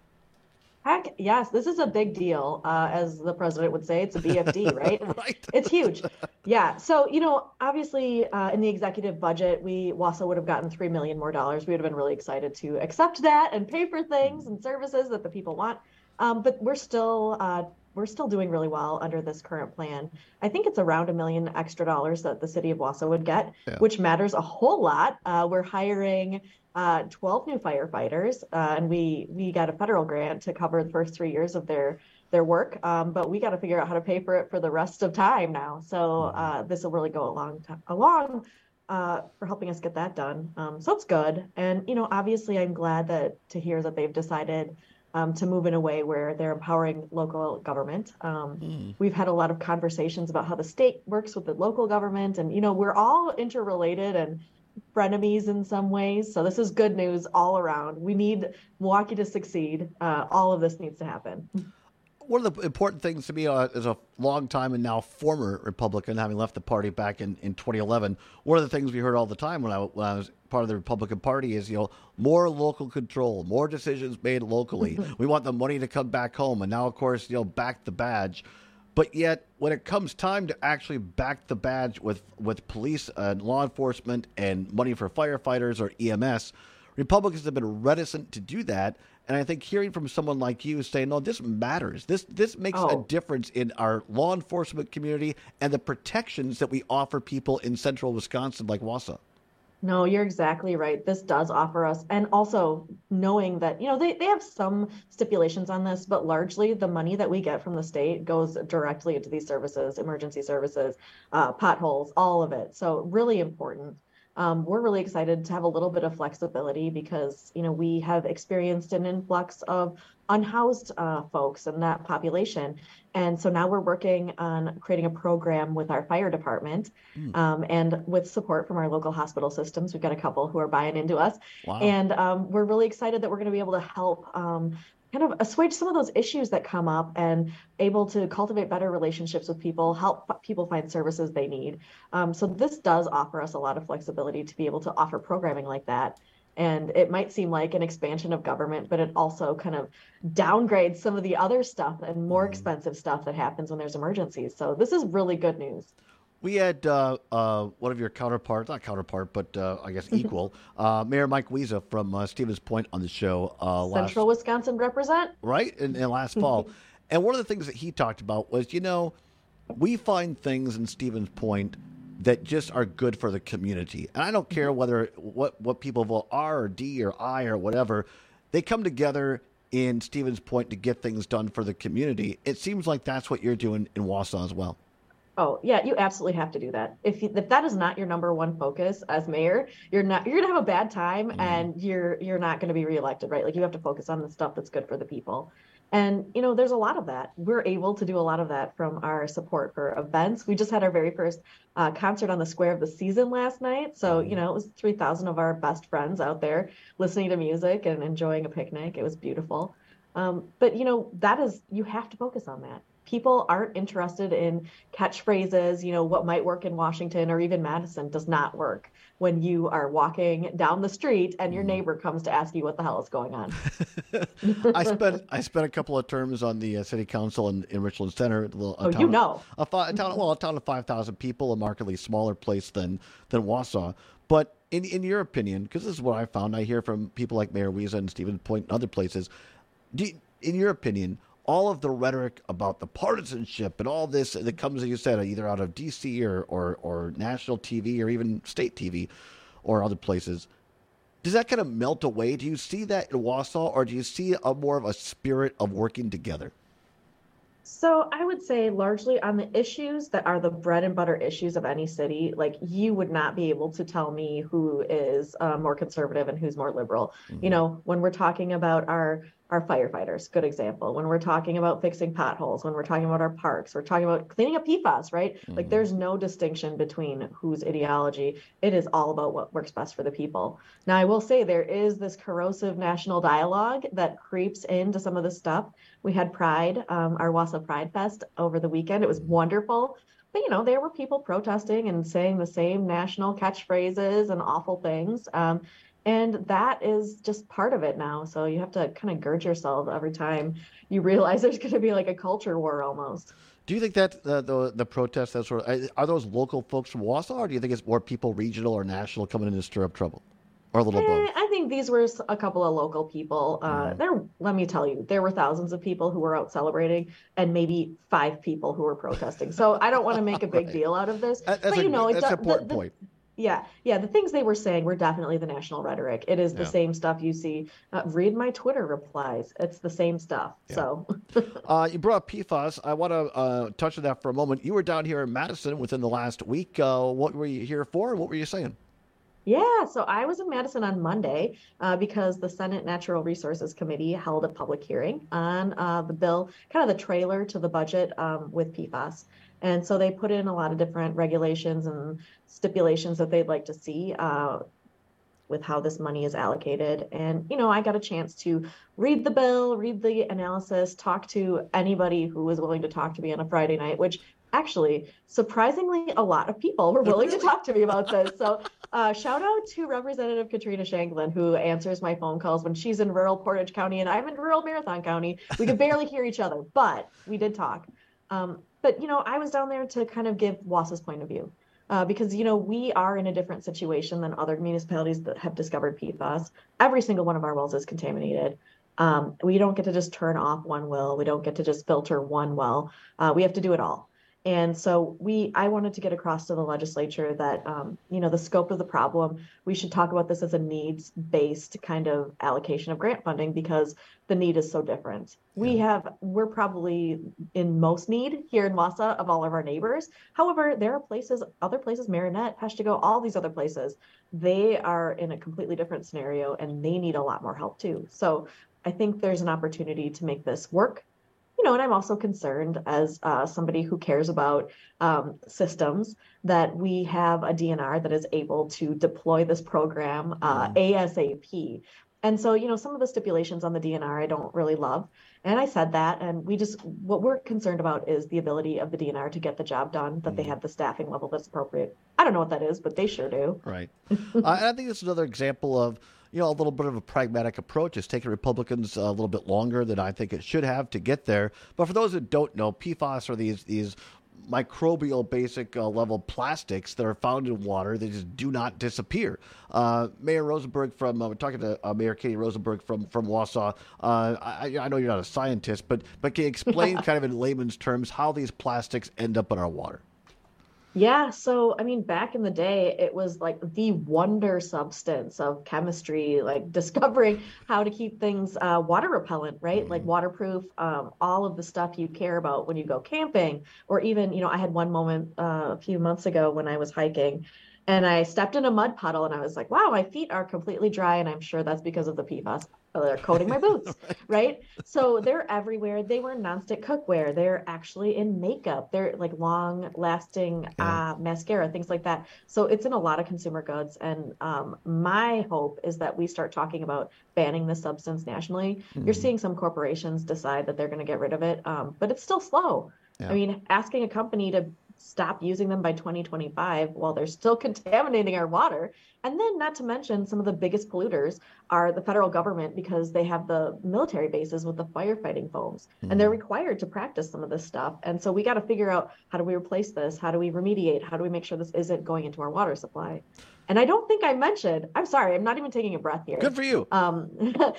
Heck, yes, this is a big deal. Uh, as the president would say, it's a B F D, right? Right. It's huge. Yeah. So, you know, obviously uh, in the executive budget, we, Wausau would have gotten three million dollars more dollars. We would have been really excited to accept that and pay for things and services that the people want. Um, but we're still, uh, we're still doing really well under this current plan. I think it's around a million extra dollars that the city of Wausau would get, yeah. which matters a whole lot. Uh, we're hiring uh, twelve new firefighters, uh, and we we got a federal grant to cover the first three years of their their work. Um, but we got to figure out how to pay for it for the rest of time now. So uh, this will really go a long time along uh, for helping us get that done. Um, so it's good. And you know, obviously, I'm glad that to hear that they've decided Um, to move in a way where they're empowering local government. Um, mm. We've had a lot of conversations about how the state works with the local government, and you know we're all interrelated and frenemies in some ways. So this is good news all around. We need Milwaukee to succeed. Uh, all of this needs to happen. One of the important things to me uh, as a long time and now former Republican, having left the party back in, in twenty eleven, one of the things we heard all the time when I, when I was part of the Republican Party is, you know, more local control, more decisions made locally. We want the money to come back home. And now, of course, you know, back the badge. But yet, when it comes time to actually back the badge with, with police and law enforcement and money for firefighters or E M S, Republicans have been reticent to do that. And I think hearing from someone like you saying, no, this matters. This this makes oh. a difference in our law enforcement community and the protections that we offer people in central Wisconsin like Wausau. No, you're exactly right. This does offer us, and also knowing that, you know, they, they have some stipulations on this, but largely the money that we get from the state goes directly into these services, emergency services, uh, potholes, all of it. So really important. Um, we're really excited to have a little bit of flexibility because, you know, we have experienced an influx of unhoused uh, folks in that population. And so now we're working on creating a program with our fire department mm. um, and with support from our local hospital systems. We've got a couple who are buying into us. Wow. And um, we're really excited that we're going to be able to help um, kind of assuage some of those issues that come up and able to cultivate better relationships with people, help people find services they need. Um, so this does offer us a lot of flexibility to be able to offer programming like that. And it might seem like an expansion of government, but it also kind of downgrades some of the other stuff and more mm. expensive stuff that happens when there's emergencies. So this is really good news. We had uh, uh, one of your counterparts, not counterpart, but uh, I guess equal, uh, Mayor Mike Wiese from uh, Stevens Point on the show. Uh, last, Central Wisconsin represent. Right, in, in last fall. And one of the things that he talked about was, you know, we find things in Stevens Point that just are good for the community. And I don't care whether what, what people vote R or D or I or whatever. They come together in Stevens Point to get things done for the community. It seems like that's what you're doing in Wausau as well. Oh, yeah, you absolutely have to do that. If you, if that is not your number one focus as mayor, you're not you're going to have a bad time mm. and you're you're not going to be reelected, right? Like you have to focus on the stuff that's good for the people. And, you know, there's a lot of that. We're able to do a lot of that from our support for events. We just had our very first uh, concert on the Square of the Season last night. So, you know, it was three thousand of our best friends out there listening to music and enjoying a picnic. It was beautiful. Um, but, you know, that is, you have to focus on that. People aren't interested in catchphrases, you know, what might work in Washington or even Madison does not work when you are walking down the street and your neighbor comes to ask you what the hell is going on. I spent I spent a couple of terms on the uh, city council in, in Richland Center. A little, a oh, town, you know. A, a town, well, a town of five thousand people, a markedly smaller place than, than Wausau. But in, in your opinion, because this is what I found, I hear from people like Mayor Wiese and Stevens Point and other places, do you, in your opinion, all of the rhetoric about the partisanship and all this that comes, as you said, either out of D C or, or, or national T V or even state T V or other places, does that kind of melt away? Do you see that in Wausau, or do you see a more of a spirit of working together? So I would say largely on the issues that are the bread and butter issues of any city, like you would not be able to tell me who is uh, more conservative and who's more liberal. Mm-hmm. You know, when we're talking about our our firefighters, good example. When we're talking about fixing potholes, when we're talking about our parks, we're talking about cleaning up P FAS, right? Mm-hmm. Like there's no distinction between whose ideology. It is all about what works best for the people. Now, I will say there is this corrosive national dialogue that creeps into some of this stuff. We had Pride, um, our Wausau Pride Fest over the weekend. It was wonderful. But, you know, there were people protesting and saying the same national catchphrases and awful things. Um, And that is just part of it now. So you have to kind of gird yourself every time you realize there's going to be like a culture war almost. Do you think that uh, the the protests, that sort of, are those local folks from Wausau, or do you think it's more people regional or national coming in to stir up trouble? Or a little eh, both? I think these were a couple of local people. Uh, mm. There, let me tell you, there were thousands of people who were out celebrating and maybe five people who were protesting. So I don't want to make a big right. deal out of this. That's but, a, you know, that's it, an important the, the, point. Yeah, yeah. The things they were saying were definitely the national rhetoric. It is the yeah. same stuff you see. Uh, read my Twitter replies. It's the same stuff. Yeah. So, uh, you brought up P FAS. I want to uh, touch on that for a moment. You were down here in Madison within the last week. Uh, what were you here for? What were you saying? Yeah, so I was in Madison on Monday uh, because the Senate Natural Resources Committee held a public hearing on uh, the bill, kind of the trailer to the budget um, with P FAS. And so they put in a lot of different regulations and stipulations that they'd like to see uh, with how this money is allocated. And, you know, I got a chance to read the bill, read the analysis, talk to anybody who was willing to talk to me on a Friday night, which actually, surprisingly, a lot of people were willing to talk to me about this. So uh, shout out to Representative Katrina Shanklin, who answers my phone calls when she's in rural Portage County and I'm in rural Marathon County. We could barely hear each other, but we did talk. Um, but, you know, I was down there to kind of give Wausau's point of view. Uh, because, you know, we are in a different situation than other municipalities that have discovered P FAS. Every single one of our wells is contaminated. Um, we don't get to just turn off one well. We don't get to just filter one well. Uh, we have to do it all. And so we, I wanted to get across to the legislature that, um, you know, the scope of the problem, we should talk about this as a needs-based kind of allocation of grant funding because the need is so different. Yeah. We have, we're probably in most need here in Wausau of all of our neighbors. However, there are places, other places, Marinette, Peshtigo, all these other places, they are in a completely different scenario and they need a lot more help too. So I think there's an opportunity to make this work. You know, and I'm also concerned as uh, somebody who cares about um, systems that we have a D N R that is able to deploy this program uh, ASAP. And so, you know, some of the stipulations on the D N R I don't really love. And I said that, and we just, what we're concerned about is the ability of the D N R to get the job done, that mm. they have the staffing level that's appropriate. I don't know what that is, but they sure do. Right. uh, and I think it's another example of, you know, a little bit of a pragmatic approach. It's taken Republicans a little bit longer than I think it should have to get there. But for those that don't know, P FAS are these these microbial basic uh, level plastics that are found in water. They just do not disappear. Uh, Mayor Rosenberg from, uh, we're talking to uh, Mayor Katie Rosenberg from, from Wausau. Uh, I, I know you're not a scientist, but, but can you explain kind of in layman's terms how these plastics end up in our water? Yeah, so I mean, back in the day, it was like the wonder substance of chemistry, like discovering how to keep things uh, water repellent, right? Mm-hmm. Like waterproof, um, all of the stuff you care about when you go camping, or even, you know, I had one moment uh, a few months ago when I was hiking and I stepped in a mud puddle and I was like, wow, my feet are completely dry. And I'm sure that's because of the P FAS. They're coating my boots, right? So they're everywhere. They were nonstick cookware. They're actually in makeup. They're like long lasting yeah. uh, mascara, things like that. So it's in a lot of consumer goods. And um, my hope is that we start talking about banning this substance nationally. Mm-hmm. You're seeing some corporations decide that they're going to get rid of it, um, but it's still slow. Yeah. I mean, asking a company to stop using them by twenty twenty-five while they're still contaminating our water. And then not to mention some of the biggest polluters are the federal government because they have the military bases with the firefighting foams mm. and they're required to practice some of this stuff. And so we got to figure out how do we replace this? How do we remediate? How do we make sure this isn't going into our water supply? And I don't think I mentioned, I'm sorry, I'm not even taking a breath here. Good for you. Um,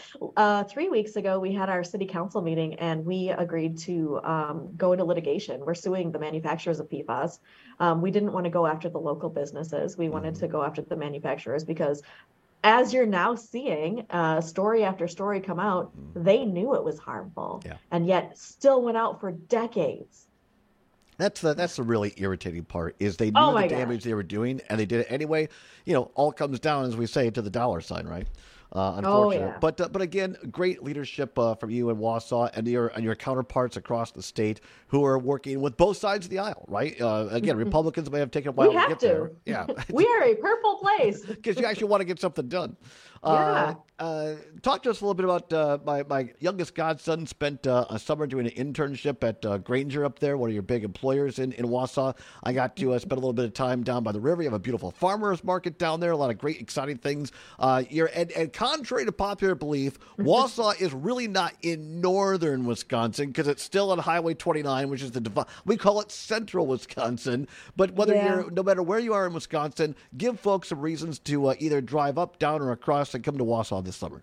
uh, three weeks ago, we had our city council meeting and we agreed to um, go into litigation. We're suing the manufacturers of P FAS. Um, we didn't want to go after the local businesses. We wanted mm-hmm. to go after the manufacturers because as you're now seeing uh, story after story come out, they knew it was harmful, Yeah. and yet still went out for decades. That's the that's the really irritating part is they knew Oh the my damage they were doing and they did it anyway. You know, all comes down, as we say, to the dollar sign, right? Uh, unfortunately, yeah. but uh, but again, great leadership uh, from you in Wausau and your and your counterparts across the state who are working with both sides of the aisle, right? Uh, again, Republicans may have taken a while We to have get to. there, yeah, We are a purple place. because you actually want to get something done. Uh, uh, talk to us a little bit about uh, my, my youngest godson spent uh, a summer doing an internship at uh, Granger up there, one of your big employers in, in Wausau. I got to uh, spend a little bit of time down by the river. You have a beautiful farmers market down there, a lot of great, exciting things. Uh, you're, and, and contrary to popular belief, Wausau is really not in northern Wisconsin because it's still on Highway twenty-nine, which is the divi- we call it central Wisconsin. But whether Yeah. you're no matter where you are in Wisconsin, give folks some reasons to uh, either drive up, down, or across and come to Wausau this summer.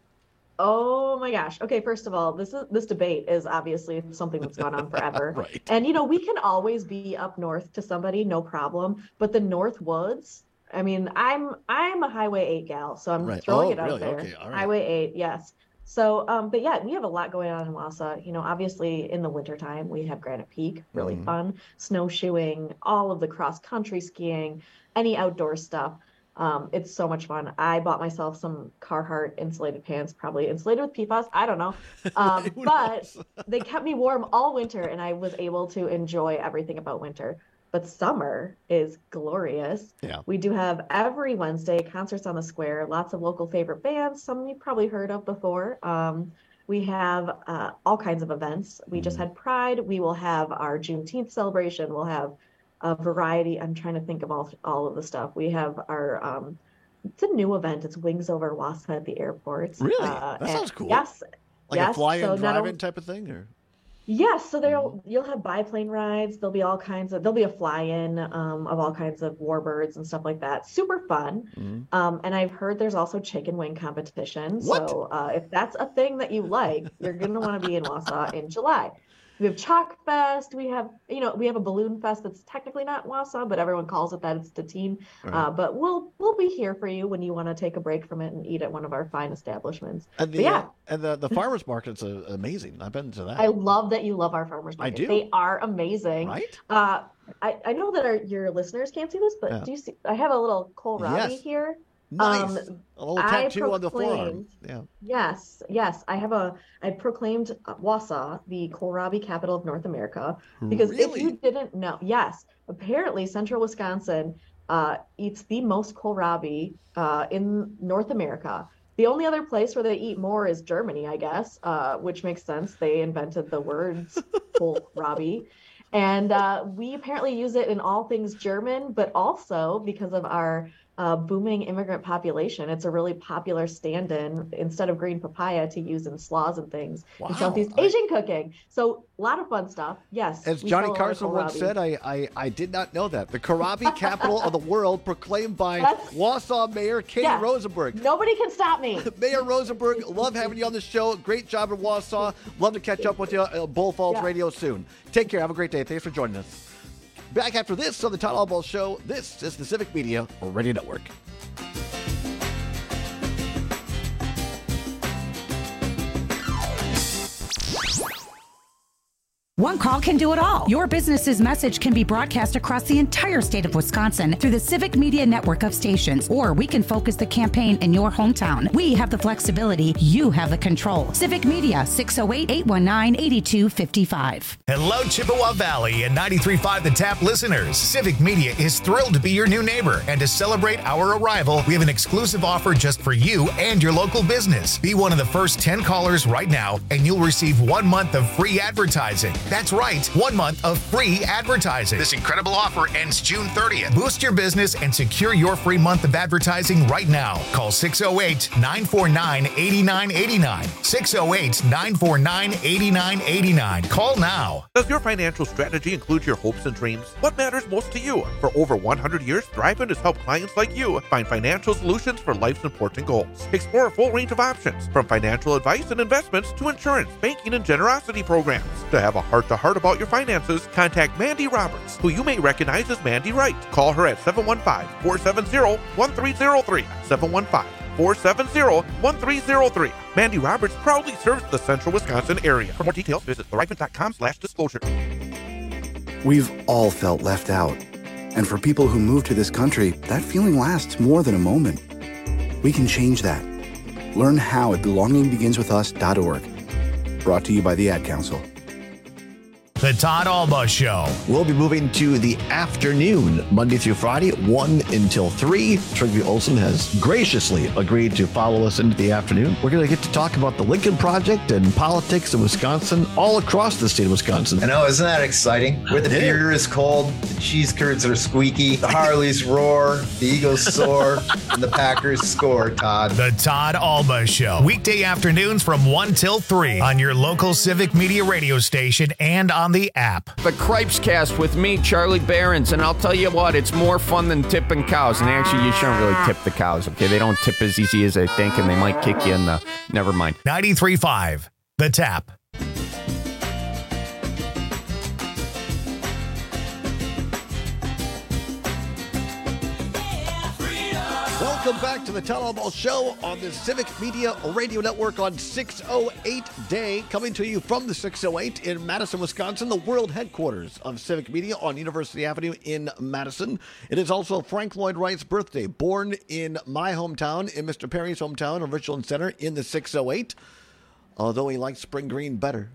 Oh my gosh. Okay, first of all, this is this debate is obviously something that's gone on forever. Right. And you know, we can always be up north to somebody, no problem. But the North Woods, I mean, I'm I'm a Highway eight gal, so I'm Right. throwing Oh, it out really? there. Okay, all right. Highway eight, yes. So, um, but yeah, we have a lot going on in Wausau. You know, obviously in the wintertime, we have Granite Peak, really Mhm. fun, snowshoeing, all of the cross country skiing, any outdoor stuff. Um, it's so much fun. I bought myself some Carhartt insulated pants, probably insulated with P FAS. I don't know. Um, but they kept me warm all winter, and I was able to enjoy everything about winter. But summer is glorious. Yeah. We do have every Wednesday concerts on the square, lots of local favorite bands, some you've probably heard of before. Um, we have uh, all kinds of events. We just had Pride. We will have our Juneteenth celebration. We'll have a variety. I'm trying to think of all all of the stuff. We have our um, it's a new event. It's Wings Over Wausau at the airport. Really? Uh, That and- sounds cool. Yes. Like yes. a fly-in, So not drive-in only- type of thing, or Yes, so there'll you'll have biplane rides. There'll be all kinds of there'll be a fly-in um, of all kinds of warbirds and stuff like that. Super fun. Mhm. Um, and I've heard there's also chicken wing competition. What? So uh, if that's a thing that you like, you're gonna want to be in Wausau in July. We have Chalk Fest. We have you know we have a balloon fest that's technically not Wausau, but everyone calls it that. It's the team. Right. Uh, but we'll we'll be here for you when you want to take a break from it and eat at one of our fine establishments. and the But yeah. uh, and the the farmers market's uh, amazing. I've been to that. I love that you love our farmers I market. do. They are amazing. Right? Uh, I, I know that our, your listeners can't see this, but Yeah. do you see? I have a little kohlrabi Yes. here. Nice. Um, a little I tattoo on the forearm. proclaimed- Yeah. Yes, yes. I have a. I proclaimed Wausau the kohlrabi capital of North America because if Really? you didn't know, yes, apparently Central Wisconsin uh, eats the most kohlrabi uh, in North America. The only other place where they eat more is Germany, I guess, uh, which makes sense. They invented the words kohlrabi. And uh, we apparently use it in all things German, but also because of our uh, booming immigrant population, it's a really popular stand-in instead of green papaya to use in slaws and things Wow, in Southeast I- Asian cooking. So a lot of fun stuff. Yes. As we Johnny sell a lot of Carson once kohlrabi. said, I, I, I did not know that. The kohlrabi capital of the world proclaimed by That's- Wausau Mayor Katie Yeah. Rosenberg. Nobody can stop me. Mayor Rosenberg, love having you on the show. Great job in Wausau. Love to catch up with you at Bull Falls Yeah. Radio soon. Take care. Have a great day. Thanks for joining us. Back after this on the Todd Albaugh Show. This is the Civic Media Radio Network. One call can do it all. Your business's message can be broadcast across the entire state of Wisconsin through the Civic Media network of stations, or we can focus the campaign in your hometown. We have the flexibility. You have the control. Civic Media, six oh eight, eight one nine, eight two five five. Hello, Chippewa Valley and ninety-three point five The Tap listeners. Civic Media is thrilled to be your new neighbor, and to celebrate our arrival, we have an exclusive offer just for you and your local business. Be one of the first ten callers right now, and you'll receive one month of free advertising. That's right, one month of free advertising. This incredible offer ends June thirtieth. Boost your business and secure your free month of advertising right now. Call six oh eight, nine four nine, eight nine eight nine. six oh eight, nine four nine, eight nine eight nine. Call now. Does your financial strategy include your hopes and dreams? What matters most to you? For over one hundred years, Thriveland has helped clients like you find financial solutions for life's important goals. Explore a full range of options, from financial advice and investments to insurance, banking, and generosity programs. To have a heart-to-heart about your finances, contact Mandy Roberts, who you may recognize as Mandy Wright. Call her at seven one five, four seven zero, one three zero three, seven one five, four seven zero, one three zero three. Mandy Roberts proudly serves the central Wisconsin area. For more details, visit theripen.com slash disclosure. We've all felt left out. And for people who move to this country, that feeling lasts more than a moment. We can change that. Learn how at belonging begins with us dot org. Brought to you by the Ad Council. The Todd Alba Show. We'll be moving to the afternoon, Monday through Friday, one until three. Trygve Olsen has graciously agreed to follow us into the afternoon. We're going to get to talk about the Lincoln Project and politics in Wisconsin, all across the state of Wisconsin. I know, isn't that exciting? Where the beer is cold, the cheese curds are squeaky, the Harleys roar, the Eagles soar, and the Packers score, Todd. The Todd Alba Show. Weekday afternoons from one till three on your local Civic Media radio station and on the app. The Cripes Cast with me, Charlie Behrens, and I'll tell you what, it's more fun than tipping cows. And actually, you shouldn't really tip the cows, okay? They don't tip as easy as they think, and they might kick you in the... Never mind. ninety-three point five, The Tap. Welcome back to the Todd Alba Show on the Civic Media Radio Network on six oh eight Day, coming to you from the six oh eight in Madison, Wisconsin, the world headquarters of Civic Media on University Avenue in Madison. It is also Frank Lloyd Wright's birthday, born in my hometown, in Mister Perry's hometown of Richland Center in the six oh eight, although he likes Spring Green better.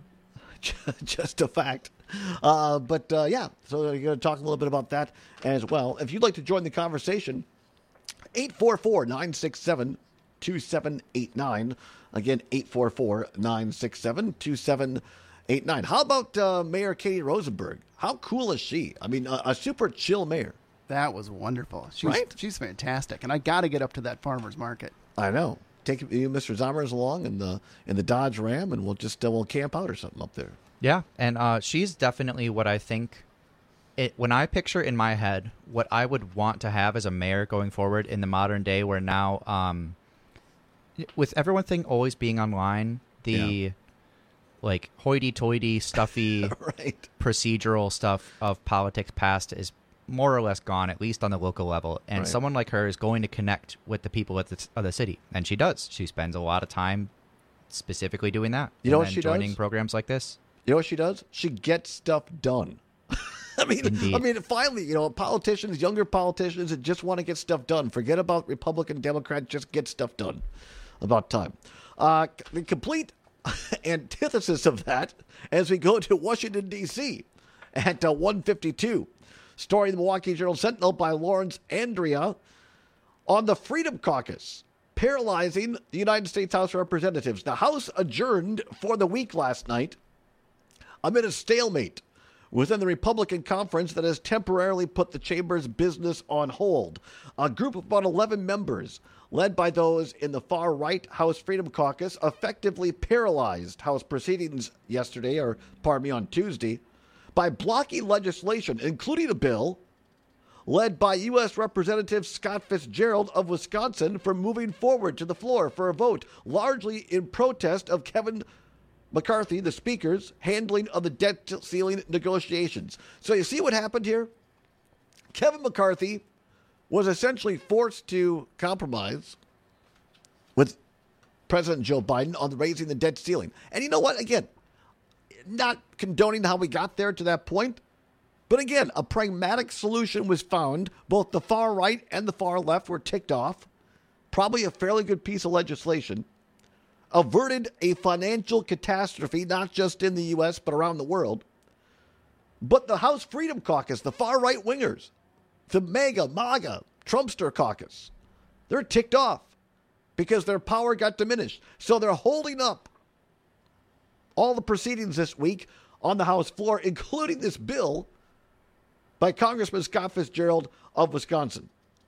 Just a fact. Uh, but uh, yeah, so we're going to talk a little bit about that as well. If you'd like to join the conversation, eight four four, nine six seven, two seven eight nine. Again, eight four four, nine six seven, two seven eight nine. How about uh, Mayor Katie Rosenberg? How cool is she? I mean, a, a super chill mayor. That was wonderful. She's, right? She's fantastic. And I got to get up to that farmer's market. I know. Take you, Mister Zommers, along in the in the Dodge Ram, and we'll just uh, we'll camp out or something up there. Yeah, and uh, she's definitely what I think... It, when I picture in my head what I would want to have as a mayor going forward in the modern day, where now, um, with everything always being online, the yeah. like hoity-toity, stuffy, right. procedural stuff of politics past is more or less gone, at least on the local level. And Right. someone like her is going to connect with the people of the, of the city, and she does. She spends a lot of time specifically doing that. You know and what then she joining does? programs like this. You know what she does? She gets stuff done. I mean, Indeed. I mean, finally, you know, politicians, younger politicians that just want to get stuff done. Forget about Republican, Democrat, just get stuff done. About time. Uh, the complete antithesis of that as we go to Washington, D C at uh, one fifty-two. Story in the Milwaukee Journal Sentinel by Lawrence Andrea on the Freedom Caucus, paralyzing the United States House of Representatives. The House adjourned for the week last night amid a stalemate within the Republican conference that has temporarily put the chamber's business on hold. A group of about eleven members, led by those in the far-right House Freedom Caucus, effectively paralyzed House proceedings yesterday, or pardon me, on Tuesday, by blocking legislation, including a bill led by U S Representative Scott Fitzgerald of Wisconsin, from moving forward to the floor for a vote, largely in protest of Kevin McCarthy, the Speaker's handling of the debt ceiling negotiations. So you see what happened here? Kevin McCarthy was essentially forced to compromise with President Joe Biden on raising the debt ceiling. And you know what? Again, not condoning how we got there to that point, but again, a pragmatic solution was found. Both the far right and the far left were ticked off. Probably a fairly good piece of legislation. Averted a financial catastrophe, not just in the U S, but around the world. But the House Freedom Caucus, the far-right wingers, the MAGA, MAGA, Trumpster caucus, they're ticked off because their power got diminished. So they're holding up all the proceedings this week on the House floor, including this bill by Congressman Scott Fitzgerald of Wisconsin,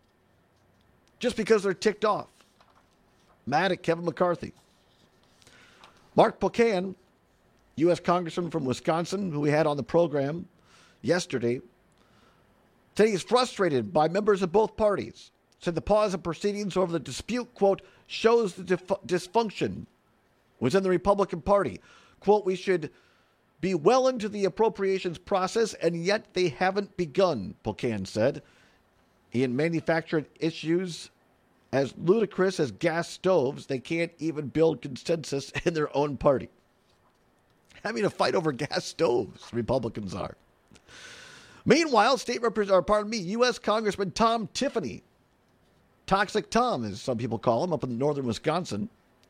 just because they're ticked off. Mad at Kevin McCarthy. Mark Pocan, U S Congressman from Wisconsin, who we had on the program yesterday, said he's frustrated by members of both parties. Said the pause of proceedings over the dispute, quote, shows the dif- dysfunction within the Republican Party. Quote, we should be well into the appropriations process, and yet they haven't begun, Pocan said. He had manufactured issues As ludicrous as gas stoves, they can't even build consensus in their own party. Having a fight over gas stoves, Republicans are. Meanwhile, state representative, pardon me, U S Congressman Tom Tiffany, Toxic Tom, as some people call him, up in northern Wisconsin,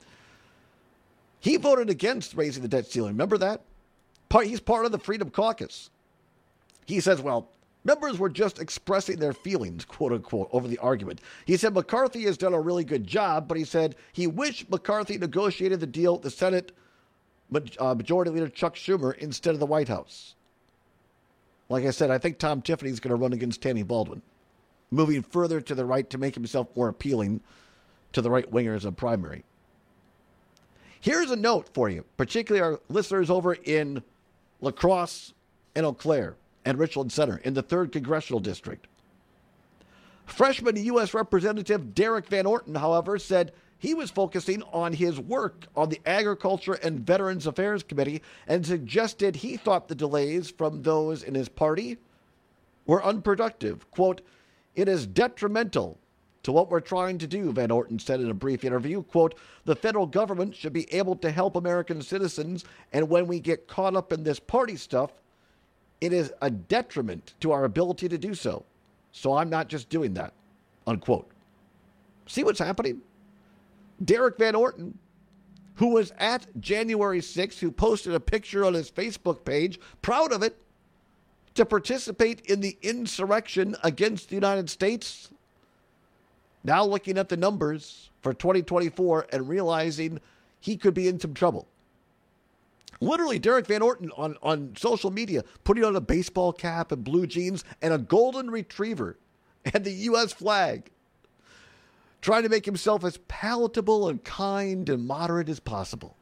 he voted against raising the debt ceiling. Remember that? Part, he's part of the Freedom Caucus. He says, well, members were just expressing their feelings, quote unquote, over the argument. He said McCarthy has done a really good job, but he said he wished McCarthy negotiated the deal with the Senate uh, Majority Leader Chuck Schumer instead of the White House. Like I said, I think Tom Tiffany is going to run against Tammy Baldwin, moving further to the right to make himself more appealing to the right-wingers of primary. Here's a note for you, particularly our listeners over in La Crosse and Eau Claire and Richland Center in the third Congressional District. Freshman U S Representative Derek Van Orton, however, said he was focusing on his work on the Agriculture and Veterans Affairs Committee and suggested he thought the delays from those in his party were unproductive. Quote, it is detrimental to what we're trying to do, Van Orton said in a brief interview. Quote, the federal government should be able to help American citizens, and when we get caught up in this party stuff, it is a detriment to our ability to do so. So I'm not just doing that, unquote. See what's happening? Derek Van Orton, who was at January sixth, who posted a picture on his Facebook page, proud of it, to participate in the insurrection against the United States, now looking at the numbers for twenty twenty-four and realizing he could be in some trouble. Literally, Derek Van Orton on, on social media putting on a baseball cap and blue jeans and a golden retriever and the U S flag, trying to make himself as palatable and kind and moderate as possible.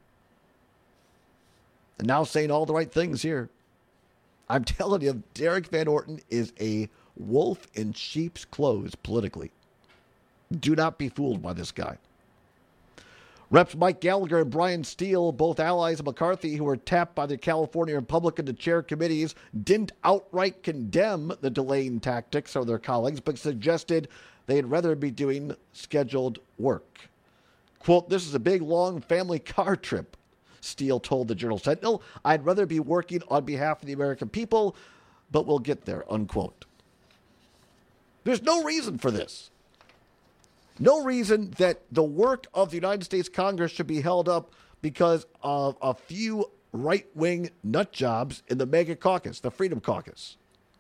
And now saying all the right things here. I'm telling you, Derek Van Orton is a wolf in sheep's clothes politically. Do not be fooled by this guy. Reps Mike Gallagher and Brian Steele, both allies of McCarthy who were tapped by the California Republican to chair committees, didn't outright condemn the delaying tactics of their colleagues, but suggested they'd rather be doing scheduled work. Quote, this is a big, long family car trip, Steele told the Journal Sentinel. I'd rather be working on behalf of the American people, but we'll get there, unquote. There's no reason for this. No reason that the work of the United States Congress should be held up because of a few right-wing nut jobs in the mega caucus, the Freedom Caucus.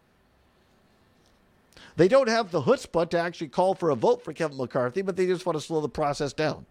They don't have the chutzpah to actually call for a vote for Kevin McCarthy, but they just want to slow the process down.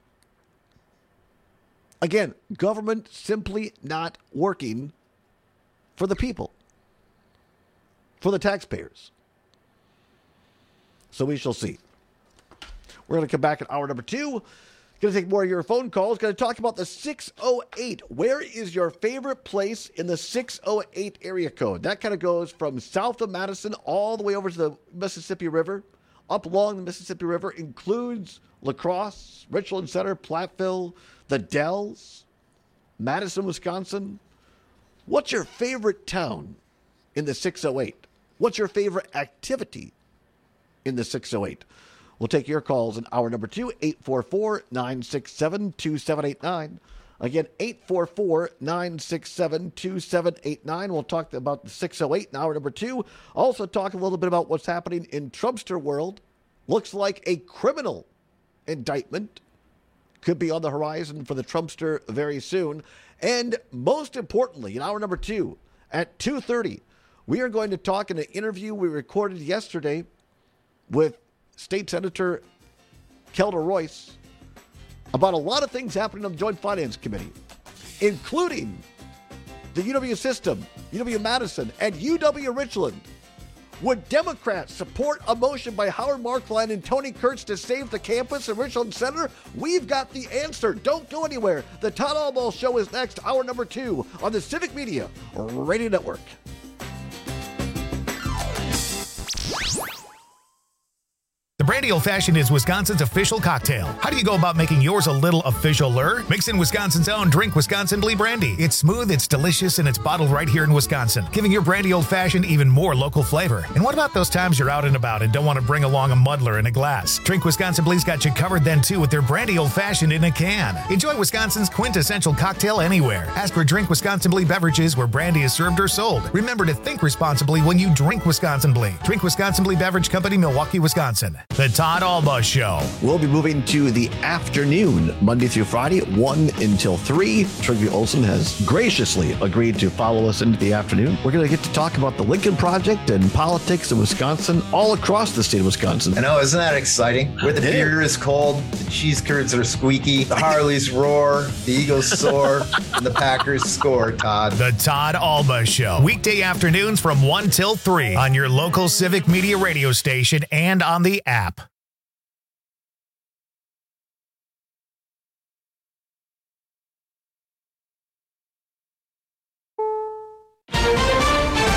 Again, government simply not working for the people, for the taxpayers. So we shall see. We're going to come back in hour number two. Going to take more of your phone calls. Going to talk about the six oh eight. Where is your favorite place in the six oh eight area code? That kind of goes from south of Madison all the way over to the Mississippi River. Up along the Mississippi River includes La Crosse, Richland Center, Platteville, the Dells, Madison, Wisconsin. What's your favorite town in the six oh eight? What's your favorite activity in the six oh eight? We'll take your calls in hour number two, eight four four, nine six seven, two seven eight nine. Again, eight four four, nine six seven, two seven eight nine. We'll talk about the six oh eight in hour number two. Also talk a little bit about what's happening in Trumpster world. Looks like a criminal indictment could be on the horizon for the Trumpster very soon. And most importantly, in hour number two, at two thirty, we are going to talk in an interview we recorded yesterday with State Senator Kelda Royce about a lot of things happening on the Joint Finance Committee, including the U W system, U W Madison, and U W Richland. Would Democrats support a motion by Howard Marklein and Tony Kurtz to save the campus in Richland Center? We've got the answer. Don't go anywhere. The Todd Albaugh Show is next, hour number two on the Civic Media Radio Network. The Brandy Brandy Old Fashioned is Wisconsin's official cocktail. How do you go about making yours a little official-er? Mix in Wisconsin's own Drink Wisconsin Blee Brandy. It's smooth, it's delicious, and it's bottled right here in Wisconsin, giving your Brandy Old Fashioned even more local flavor. And what about those times you're out and about and don't want to bring along a muddler in a glass? Drink Wisconsin Blee's got you covered then, too, with their Brandy Old Fashioned in a can. Enjoy Wisconsin's quintessential cocktail anywhere. Ask for Drink Wisconsin Blee beverages where brandy is served or sold. Remember to think responsibly when you drink Wisconsin Blee. Drink Wisconsin Blee Beverage Company, Milwaukee, Wisconsin. The Todd Alba Show. We'll be moving to the afternoon, Monday through Friday, one until three. Trygve Olsen has graciously agreed to follow us into the afternoon. We're going to get to talk about the Lincoln Project and politics in Wisconsin, all across the state of Wisconsin. I know, isn't that exciting? Where the beer is cold, the cheese curds are squeaky, the Harleys roar, the Eagles soar, and the Packers score, Todd. The Todd Alba Show. Weekday afternoons from one till three on your local Civic Media radio station and on the app.